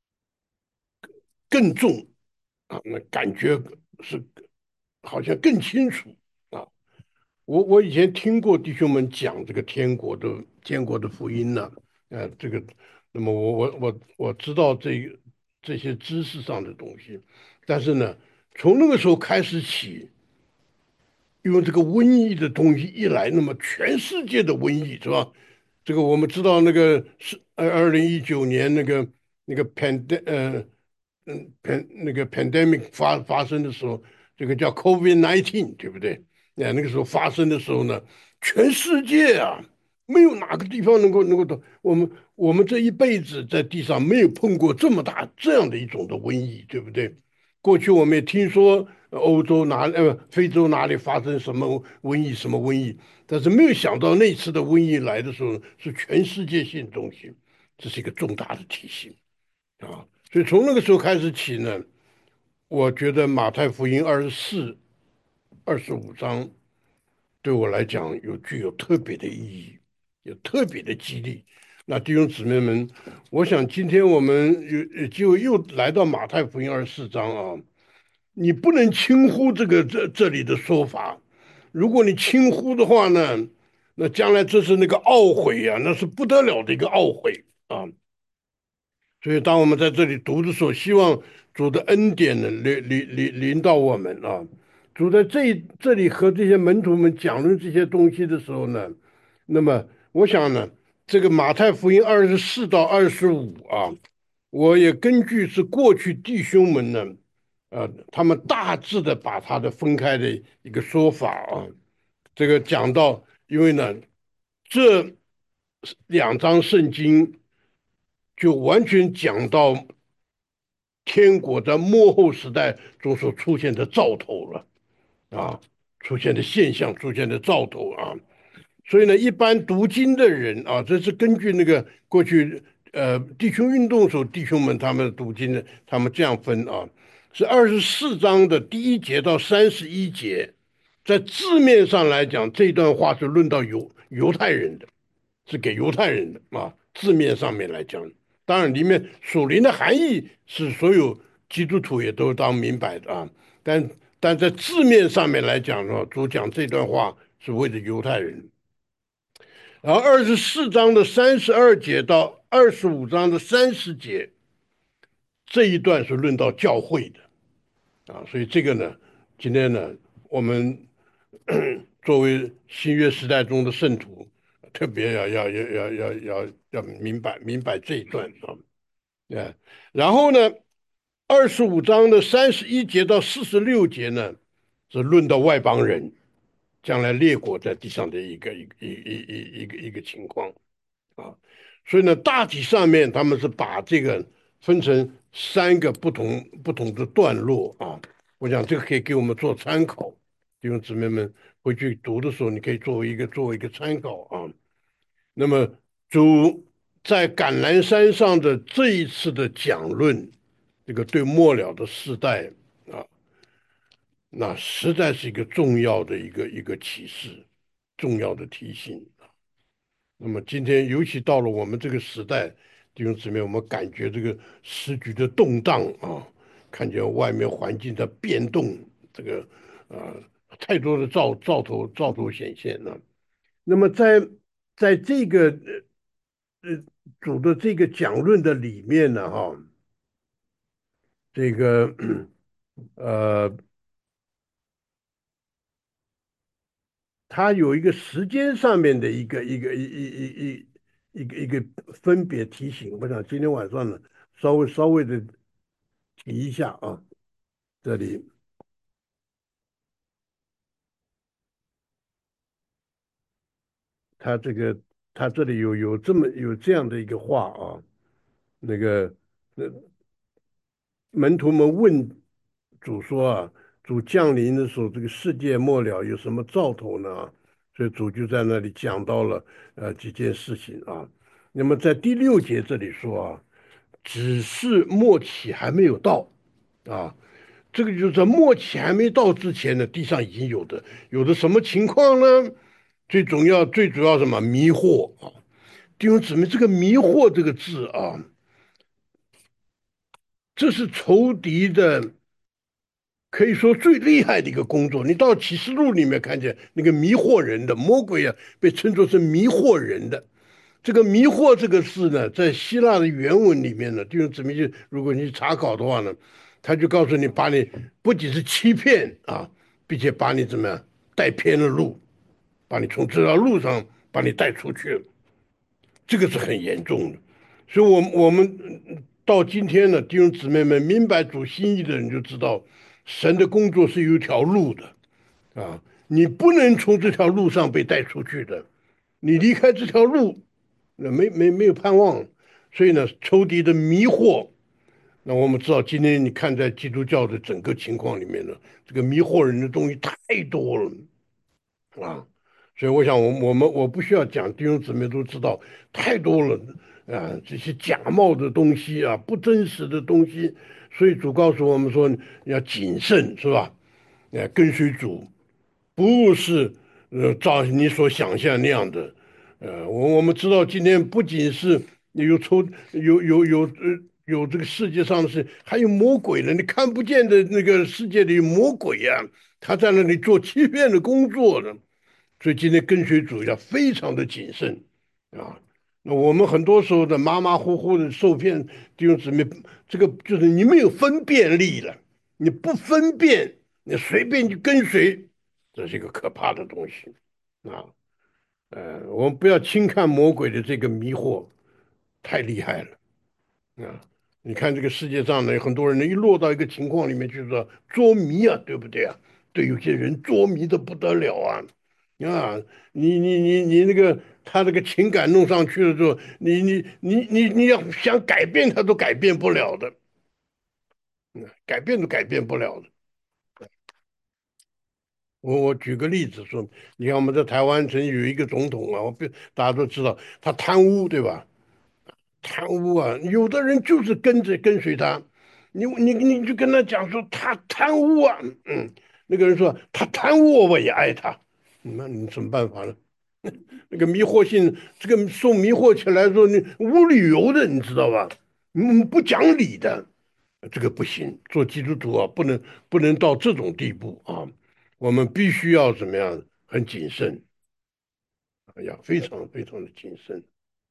更重啊，那感觉是好像更清楚啊。我我以前听过弟兄们讲这个天国的天国的福音呢，呃，这个，那么我我我我知道这这些知识上的东西，但是呢，从那个时候开始起。因为这个瘟疫的东西一来，那么全世界的瘟疫是吧？这个我们知道，那个是二二零一九年那个那个 pand 呃嗯 pan 那个 pandemic 发发生的时候，这个叫 COVID nineteen 对不对？那那个时候发生的时候呢，全世界啊，没有哪个地方能够能够的，我们我们这一辈子在地上没有碰过这么大这样的一种的瘟疫，对不对？过去我们也听说呃欧洲哪呃非洲哪里发生什么瘟疫什么瘟疫，但是没有想到那次的瘟疫来的时候是全世界性东西，这是一个重大的提醒啊。所以从那个时候开始起呢，我觉得马太福音二十四、二十五章对我来讲有具有特别的意义，有特别的激励。那弟兄姊妹们，我想今天我们有有机会又来到马太福音二十四章啊。你不能轻忽这个这这里的说法，如果你轻忽的话呢，那将来这是那个懊悔呀、那是不得了的一个懊悔啊。所以，当我们在这里读的时候，希望主的恩典呢临临临临到我们啊。主在这这里和这些门徒们讲论这些东西的时候呢，那么我想呢，这个马太福音二十四到二十五啊，我也根据是过去弟兄们呢，呃，他们大致的把它的分开的一个说法啊，这个讲到，因为呢，这两章圣经就完全讲到天国在末后时代中所出现的兆头了啊，出现的现象，出现的兆头啊。所以呢，一般读经的人啊，这是根据那个过去呃弟兄运动时候弟兄们他们读经的，他们这样分啊，是二十四章的第一节到三十一节，在字面上来讲，这段话是论到犹犹太人的。是给犹太人的啊，字面上面来讲，当然里面属灵的含义是所有基督徒也都当明白的啊，但但在字面上面来讲呢，主讲这段话是为了犹太人，然后二十四章的三十二节到二十五章的三十节这一段是论到教会的啊，所以这个呢，今天呢，我们作为新约时代中的圣徒，特别要要要要要要要明白明白这一段啊，啊，然后呢，二十五章的三十一节到四十六节呢，是论到外邦人将来列国在地上的一个一个一一一一个一个情况啊，所以呢，大体上面他们是把这个分成三个不同不同的段落啊，我想这个可以给我们做参考，弟兄姊妹们回去读的时候，你可以作为一个作为一个参考啊。那么主在橄榄山上的这一次的讲论，这个对末了的世代啊，那实在是一个重要的一个一个启示，重要的提醒。那么今天，尤其到了我们这个时代，弟兄姊妹，我们感觉这个时局的动荡啊，看见外面环境的变动，这个啊、太多的兆兆头兆头显现了。那么在在这个呃呃主的这个讲论的里面呢，哈，这个呃，它有一个时间上面的一个一个一一一一一个一个分别提醒。我想今天晚上呢，稍微稍微的提一下啊，这里他这个他这里有有这么有这样的一个话啊，那个那门徒们问主说啊，主降临的时候，这个世界末了有什么兆头呢？所以主就在那里讲到了呃几件事情啊。那么在第六节这里说啊，只是末期还没有到啊。这个就是在末期还没到之前呢，地上已经有的有的什么情况呢？最重要最主要什么迷惑啊？弟兄姊妹，这个迷惑这个字啊，这是仇敌的可以说最厉害的一个工作。你到启示录里面看见那个迷惑人的魔鬼啊，被称作是迷惑人的。这个迷惑这个字呢，在希腊的原文里面呢，弟兄姊妹就如果你查考的话呢，他就告诉你，把你不仅是欺骗啊，并且把你怎么样带偏了路，把你从这条路上把你带出去了。这个是很严重的。所以我，我我们到今天呢，弟兄姊妹们明白主心意的人就知道，神的工作是有一条路的啊，你不能从这条路上被带出去的，你离开这条路，那没没没有盼望。所以呢，仇敌的迷惑，那我们知道，今天你看在基督教的整个情况里面呢，这个迷惑人的东西太多了。啊，所以我想我，我们我不需要讲，弟兄姊妹都知道太多了啊，这些假冒的东西啊，不真实的东西，所以主告诉我们说要谨慎，是吧？呃，跟随主，不是呃照你所想象那样的。呃，我我们知道今天不仅是有抽有有有呃有这个世界上的事，还有魔鬼呢。你看不见的那个世界里有魔鬼呀、他在那里做欺骗的工作呢。所以今天跟随主要非常的谨慎啊。那我们很多时候的马马虎虎的受骗弟兄姊妹，这个就是你没有分辨力了，你不分辨，你随便就跟随，这是一个可怕的东西啊。呃，我们不要轻看魔鬼的这个迷惑，太厉害了。啊，你看这个世界上呢，有很多人呢，一落到一个情况里面去说捉迷啊，对不对啊？对，有些人捉迷的不得了啊！啊，你你你你那个他那个情感弄上去了之后，你你你你你要想改变他都改变不了的，改变都改变不了的。我我举个例子说，你看我们在台湾曾经有一个总统啊，我不大家都知道他贪污，对吧？贪污啊，有的人就是跟着跟随他，你你你就跟他讲说他贪污啊，嗯，那个人说他贪污我也爱他，那你什么办法呢？那个迷惑性，这个受迷惑起来说你无理由的，你知道吧？嗯，不讲理的，这个不行。做基督徒啊，不能不能到这种地步啊，我们必须要怎么样？很谨慎，哎呀，非常非常的谨慎。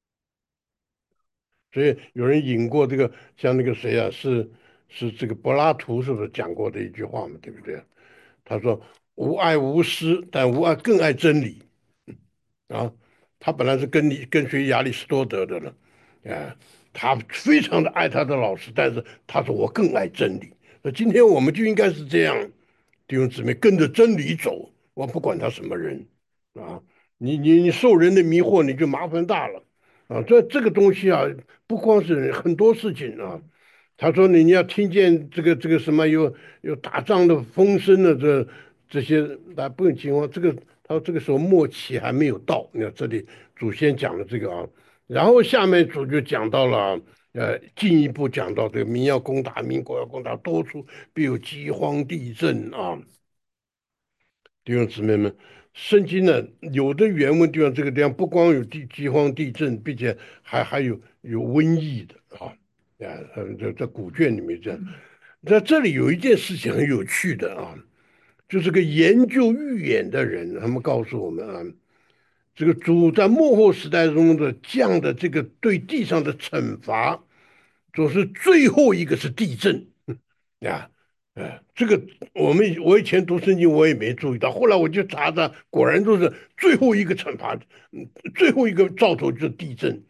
所以有人引过这个，像那个谁啊，是是这个柏拉图是不是讲过的一句话嘛，对不对？他说无爱无私，但无爱更爱真理啊。他本来是跟你跟随亚里士多德的了，啊，他非常的爱他的老师，但是他说我更爱真理。那今天我们就应该是这样，弟兄姊妹跟着真理走，我不管他什么人啊，你你你受人的迷惑，你就麻烦大了。啊，这这个东西啊，不光是人很多事情啊。他说你你要听见这个这个什么有有打仗的风声的这这些，那不用惊慌。这个他说这个时候末期还没有到。你看这里祖先讲的这个啊，然后下面主就讲到了，呃，进一步讲到这个民要攻打民，国要攻打，多处必有饥荒、地震啊。弟兄姊妹们，圣经呢，有的原文地方这个地方不光有地饥荒、地震，并且还还有有瘟疫的啊。啊，呃在在古卷里面这样。在这里有一件事情很有趣的啊，就是个研究预言的人，他们告诉我们啊，这个主在末后时代中的降的这个对地上的惩罚，总是最后一个是地震。啊，呃，这个我们我以前读圣经我也没注意到，后来我就查查，果然都是最后一个惩罚，嗯，最后一个兆头就是地震。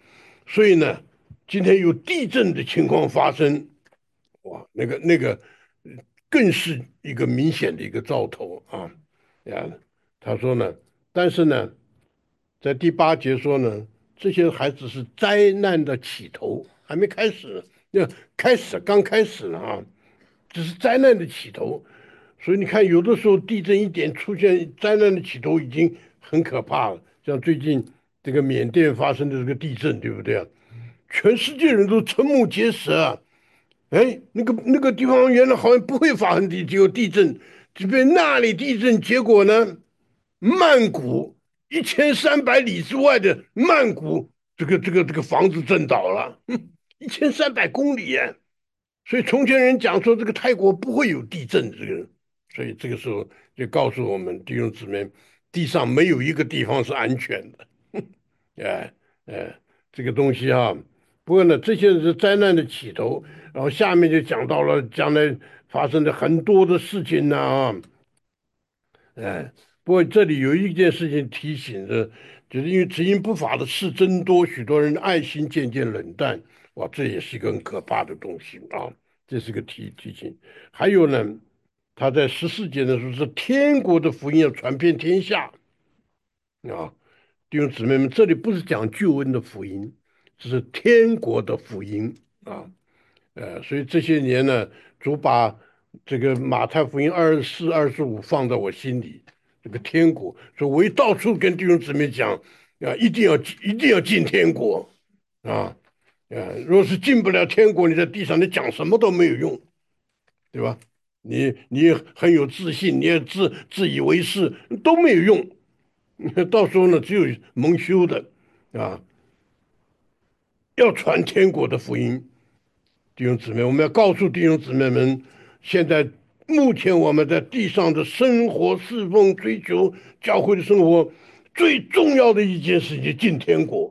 所以呢，今天有地震的情况发生，哇，那个那个呃更是一个明显的一个兆头啊呀。他说呢，但是呢，在第八节说呢，这些还只是灾难的起头，还没开始，那开始刚开始呢啊，只是灾难的起头。所以你看，有的时候地震一点出现灾难的起头已经很可怕了，像最近这个缅甸发生的这个地震，对不对啊？全世界人都瞠目结舌啊！哎，那个那个地方原来好像不会发生地，结果地震，这边那里地震，结果呢，曼谷一千三百里之外的曼谷，这个这个这个房子震倒了，一千三百公里耶。所以从前人讲说这个泰国不会有地震，这个，所以这个时候就告诉我们弟兄姊妹，地上没有一个地方是安全的。哎哎，这个东西哈，不过呢，这些是灾难的起头，然后下面就讲到了将来发生的很多的事情呢啊，哎，不过这里有一件事情提醒着，就是因为知音不法的事增多，许多人爱心渐渐冷淡，哇，这也是一个很可怕的东西啊，这是个提提醒。还有呢，他在十四节的时候是天国的福音要传遍天下啊。弟兄姊妹们，这里不是讲救恩的福音，这是天国的福音啊。呃，所以这些年呢，主把这个马太福音二十四、二十五放在我心里，这个天国，所以我一到处跟弟兄姊妹讲啊，一定要一定要进天国啊。呃，若是进不了天国，你在地上你讲什么都没有用，对吧？你你很有自信，你也自自以为是都没有用，到时候呢，只有蒙羞的啊，要传天国的福音。弟兄姊妹，我们要告诉弟兄姊妹们，现在目前我们在地上的生活、侍奉、追求教会的生活，最重要的一件事情，进天国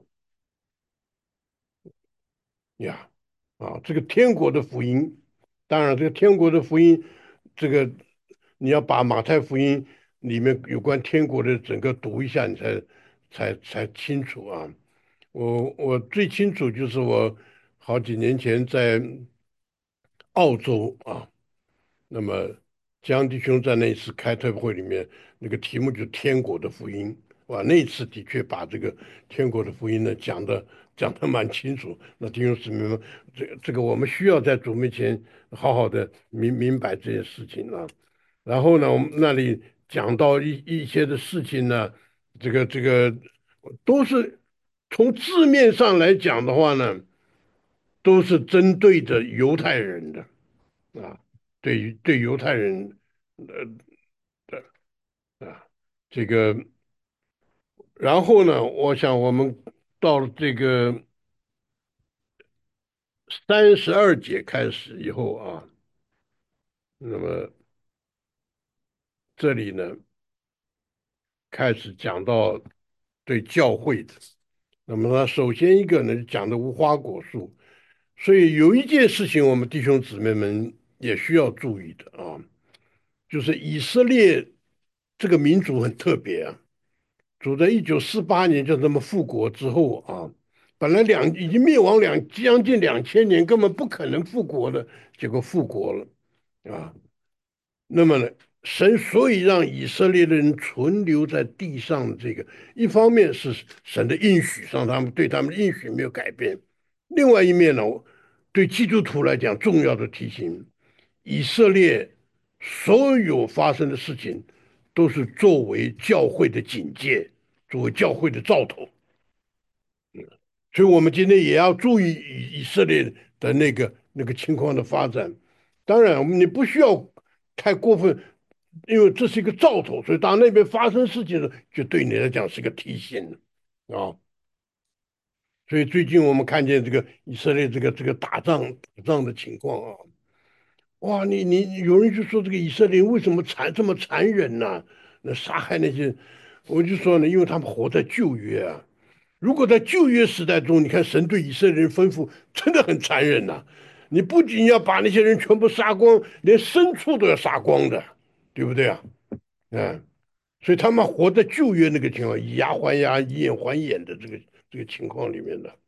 呀！啊，这个天国的福音，当然，这个天国的福音，这个你要把马太福音里面有关天国的整个读一下，你才才才清楚啊。我我最清楚就是我好几年前在澳洲啊。那么江弟兄在那一次开特会里面，那个题目就是天国的福音，哇，那一次的确把这个天国的福音呢讲的讲的蛮清楚。那弟兄姊妹们，这个这个我们需要在主面前好好的明明白这些事情啊。然后呢，我们那里讲到一一些的事情呢，这个这个都是从字面上来讲的话呢，都是针对着犹太人的。啊，对于对犹太人，呃啊，这个，然后呢，我想我们到了这个三十二节开始以后啊，那么这里呢开始讲到对教会的，那么呢，首先一个呢讲的无花果树，所以有一件事情我们弟兄姊妹们也需要注意的啊，就是以色列这个民族很特别啊。主在一九四八年就这么复国之后啊，本来两已经灭亡两将近两千年，根本不可能复国的，结果复国了啊。那么呢，神所以让以色列的人存留在地上的这个，一方面是神的应许，让他们对他们的应许没有改变；另外一面呢，对基督徒来讲重要的提醒，以色列所有发生的事情，都是作为教会的警戒，作为教会的兆头。所以，我们今天也要注意以以色列的那个那个情况的发展。当然，我们你不需要太过分，因为这是一个兆头，所以当那边发生事情的时候，就对你来讲是个提醒啊。所以最近我们看见这个以色列这个这个打仗打仗的情况啊，哇，你你有人就说这个以色列为什么残这么残忍呢、那杀害那些，我就说呢，因为他们活在旧约啊。如果在旧约时代中，你看神对以色列人吩咐真的很残忍呐、你不仅要把那些人全部杀光，连牲畜都要杀光的，对不对啊？嗯，所以他们活在旧约那个情况，以牙还牙，以眼还眼的这个这个情况里面的。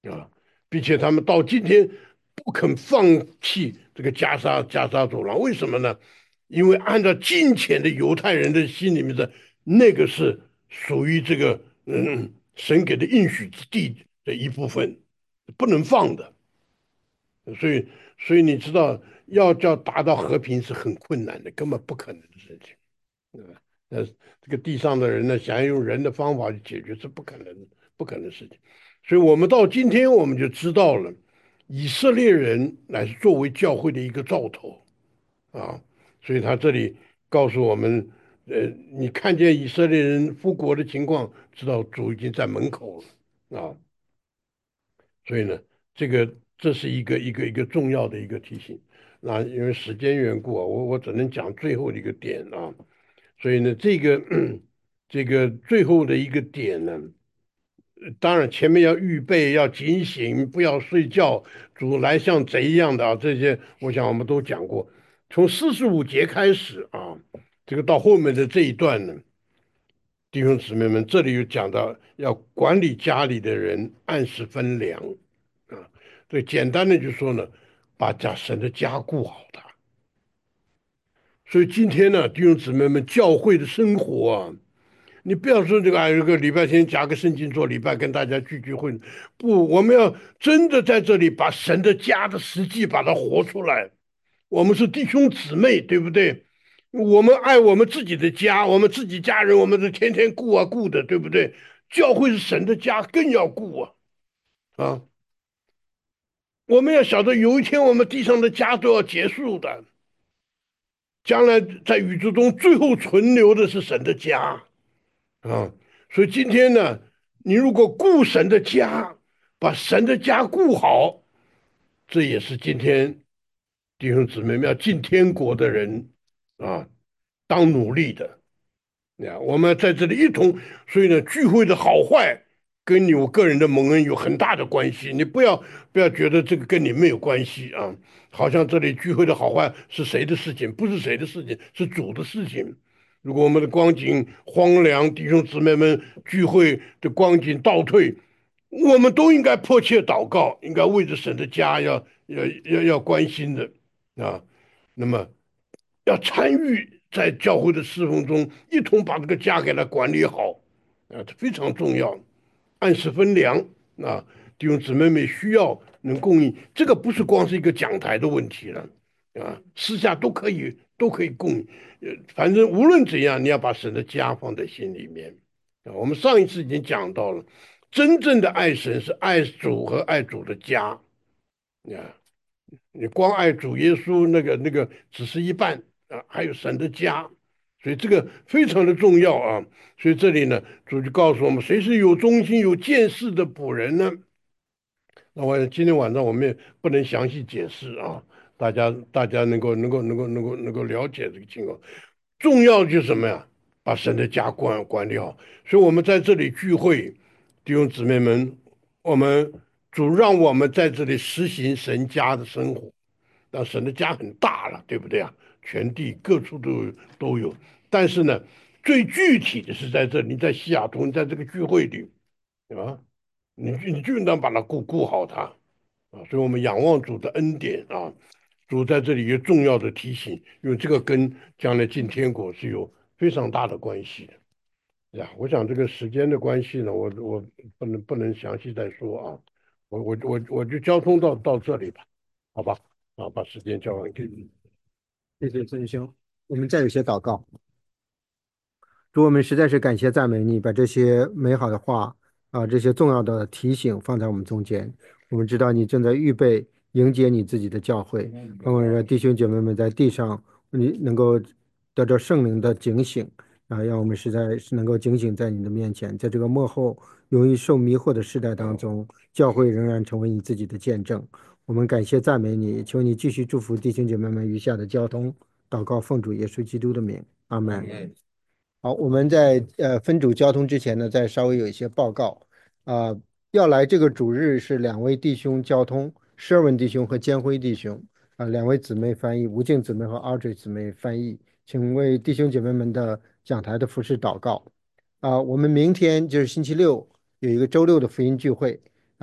啊，并且他们到今天不肯放弃这个加沙加沙走廊，为什么呢？因为按照金钱的犹太人的心里面的那个是属于这个嗯神给的应许之地的一部分，不能放的。所以所以你知道，要叫达到和平是很困难的，根本不可能的事情。吧？呃，这个地上的人呢，想要用人的方法去解决是不可能不可能的事情。所以我们到今天我们就知道了，以色列人乃是作为教会的一个兆头啊。所以他这里告诉我们，呃，你看见以色列人复国的情况，知道主已经在门口了啊。所以呢，这个这是一个一个一个重要的一个提醒。那因为时间缘故啊，我我只能讲最后的一个点啊。所以呢，这个这个最后的一个点呢，呃当然前面要预备，要警醒，不要睡觉，主来像贼一样的啊，这些我想我们都讲过。从四十五节开始啊，这个到后面的这一段呢，弟兄姊妹们，这里有讲到要管理家里的人，按时分粮啊。这简单的就说呢，把家神的家顾好它。所以今天呢，弟兄姊妹们，教会的生活啊。你不要说这个啊，有个礼拜天夹个圣经做礼拜，跟大家聚聚会。不，我们要真的在这里把神的家的实际把它活出来。我们是弟兄姊妹，对不对？我们爱我们自己的家，我们自己家人，我们是天天顾啊顾的，对不对？教会是神的家，更要顾啊啊！我们要晓得，有一天我们地上的家都要结束的，将来在宇宙中最后存留的是神的家。啊，所以今天呢，你如果顾神的家，把神的家顾好，这也是今天弟兄姊妹们要进天国的人啊，当努力的。呀，我们在这里一同，所以呢，聚会的好坏跟你我个人的蒙恩有很大的关系。你不要不要觉得这个跟你没有关系啊，好像这里聚会的好坏是谁的事情，不是谁的事情，是主的事情。如果我们的光景荒凉，弟兄姊妹们聚会的光景倒退，我们都应该迫切祷告，应该为着神的家要要要要关心的啊。那么要参与在教会的侍奉中，一同把这个家给它管理好啊，这非常重要。按时分粮啊，弟兄姊妹们需要能供应，这个不是光是一个讲台的问题了啊，私下都可以都可以供应。呃，反正无论怎样，你要把神的家放在心里面啊。我们上一次已经讲到了，真正的爱神是爱主和爱主的家啊。你光爱主耶稣那个那个只是一半啊，还有神的家，所以这个非常的重要啊。所以这里呢，主就告诉我们，谁是有忠心、有见识的仆人呢？那我今天晚上我们也不能详细解释啊，大家大家能够能够能够能够能够了解这个情况。重要的就是什么呀？把神的家管管理好。所以我们在这里聚会，弟兄姊妹们，我们主让我们在这里实行神家的生活。那神的家很大了，对不对啊？全地各处都有都有。但是呢，最具体的是在这里，你在西雅图，你在这个聚会里，对吧？你你就应当把它顾顾好它啊。所以我们仰望主的恩典啊，主在这里有重要的提醒，因为这个跟将来进天国是有非常大的关系的。呀，我想这个时间的关系呢，我我不能不能详细再说啊。我我我我就交通到到这里吧，好吧？啊，把时间交还给你。 谢谢孙兄。我们再有些祷告。主，我们实在是感谢赞美你，把这些美好的话啊，这些重要的提醒放在我们中间。我们知道你正在预备迎接你自己的教会，盼望让弟兄姐妹们在地上，你能够得到圣灵的警醒啊，让我们实在是能够警醒在你的面前，在这个幕后容易受迷惑的时代当中，教会仍然成为你自己的见证。我们感谢赞美你，求你继续祝福弟兄姐妹们余下的交通。祷告奉主耶稣基督的名，阿门。好，我们在呃分组交通之前呢，再稍微有一些报告。啊、要来这个主日是两位弟兄交通，施尔文弟兄和坚辉弟兄，啊、两位姊妹翻译，吴静姊妹和 Audrey 姊妹翻译，请为弟兄姐妹们的讲台的服饰祷告。啊、我们明天就是星期六有一个周六的福音聚会，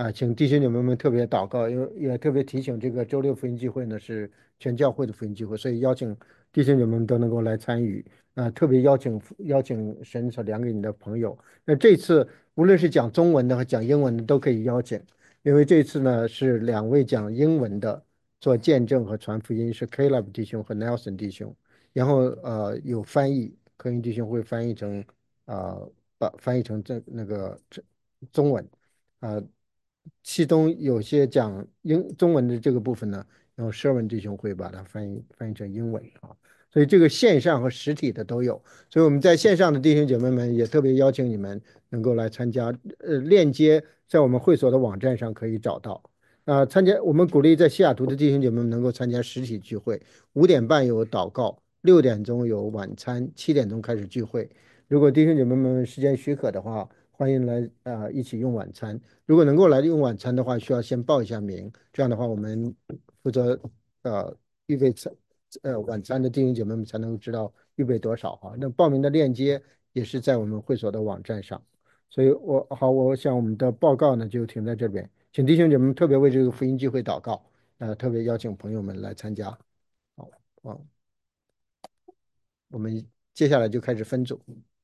啊，请弟兄姐妹们特别祷告，因为也特别提醒这个周六福音聚会呢是全教会的福音聚会，所以邀请弟兄姐妹们都能够来参与。啊，特别邀请邀请神所量给你的朋友。那这次无论是讲中文的和讲英文的都可以邀请，因为这次呢是两位讲英文的做见证和传福音，是 Caleb 弟兄和 Nelson 弟兄，然后呃有翻译，科音弟兄会翻译成呃把翻译成这那个这中文。啊，其中有些讲英中文的这个部分呢，然后 Sherman 弟兄会把它翻译翻译成英文啊，所以这个线上和实体的都有，所以我们在线上的弟兄姐妹们也特别邀请你们能够来参加，呃，链接在我们会所的网站上可以找到。啊、参加我们鼓励在西雅图的弟兄姐妹们能够参加实体聚会，五点半有祷告，六点钟有晚餐，七点钟开始聚会。如果弟兄姐妹们时间许可的话，欢迎来啊、呃一起用晚餐。如果能够来用晚餐的话，需要先报一下名。这样的话，我们负责呃预备餐呃晚餐的弟兄姐妹们才能知道预备多少哈。那报名的链接也是在我们会所的网站上。所以我好，我想我们的报告呢就停在这边，请弟兄姐妹们特别为这个福音聚会祷告，呃，特别邀请朋友们来参加。好，好，我们接下来就开始分组。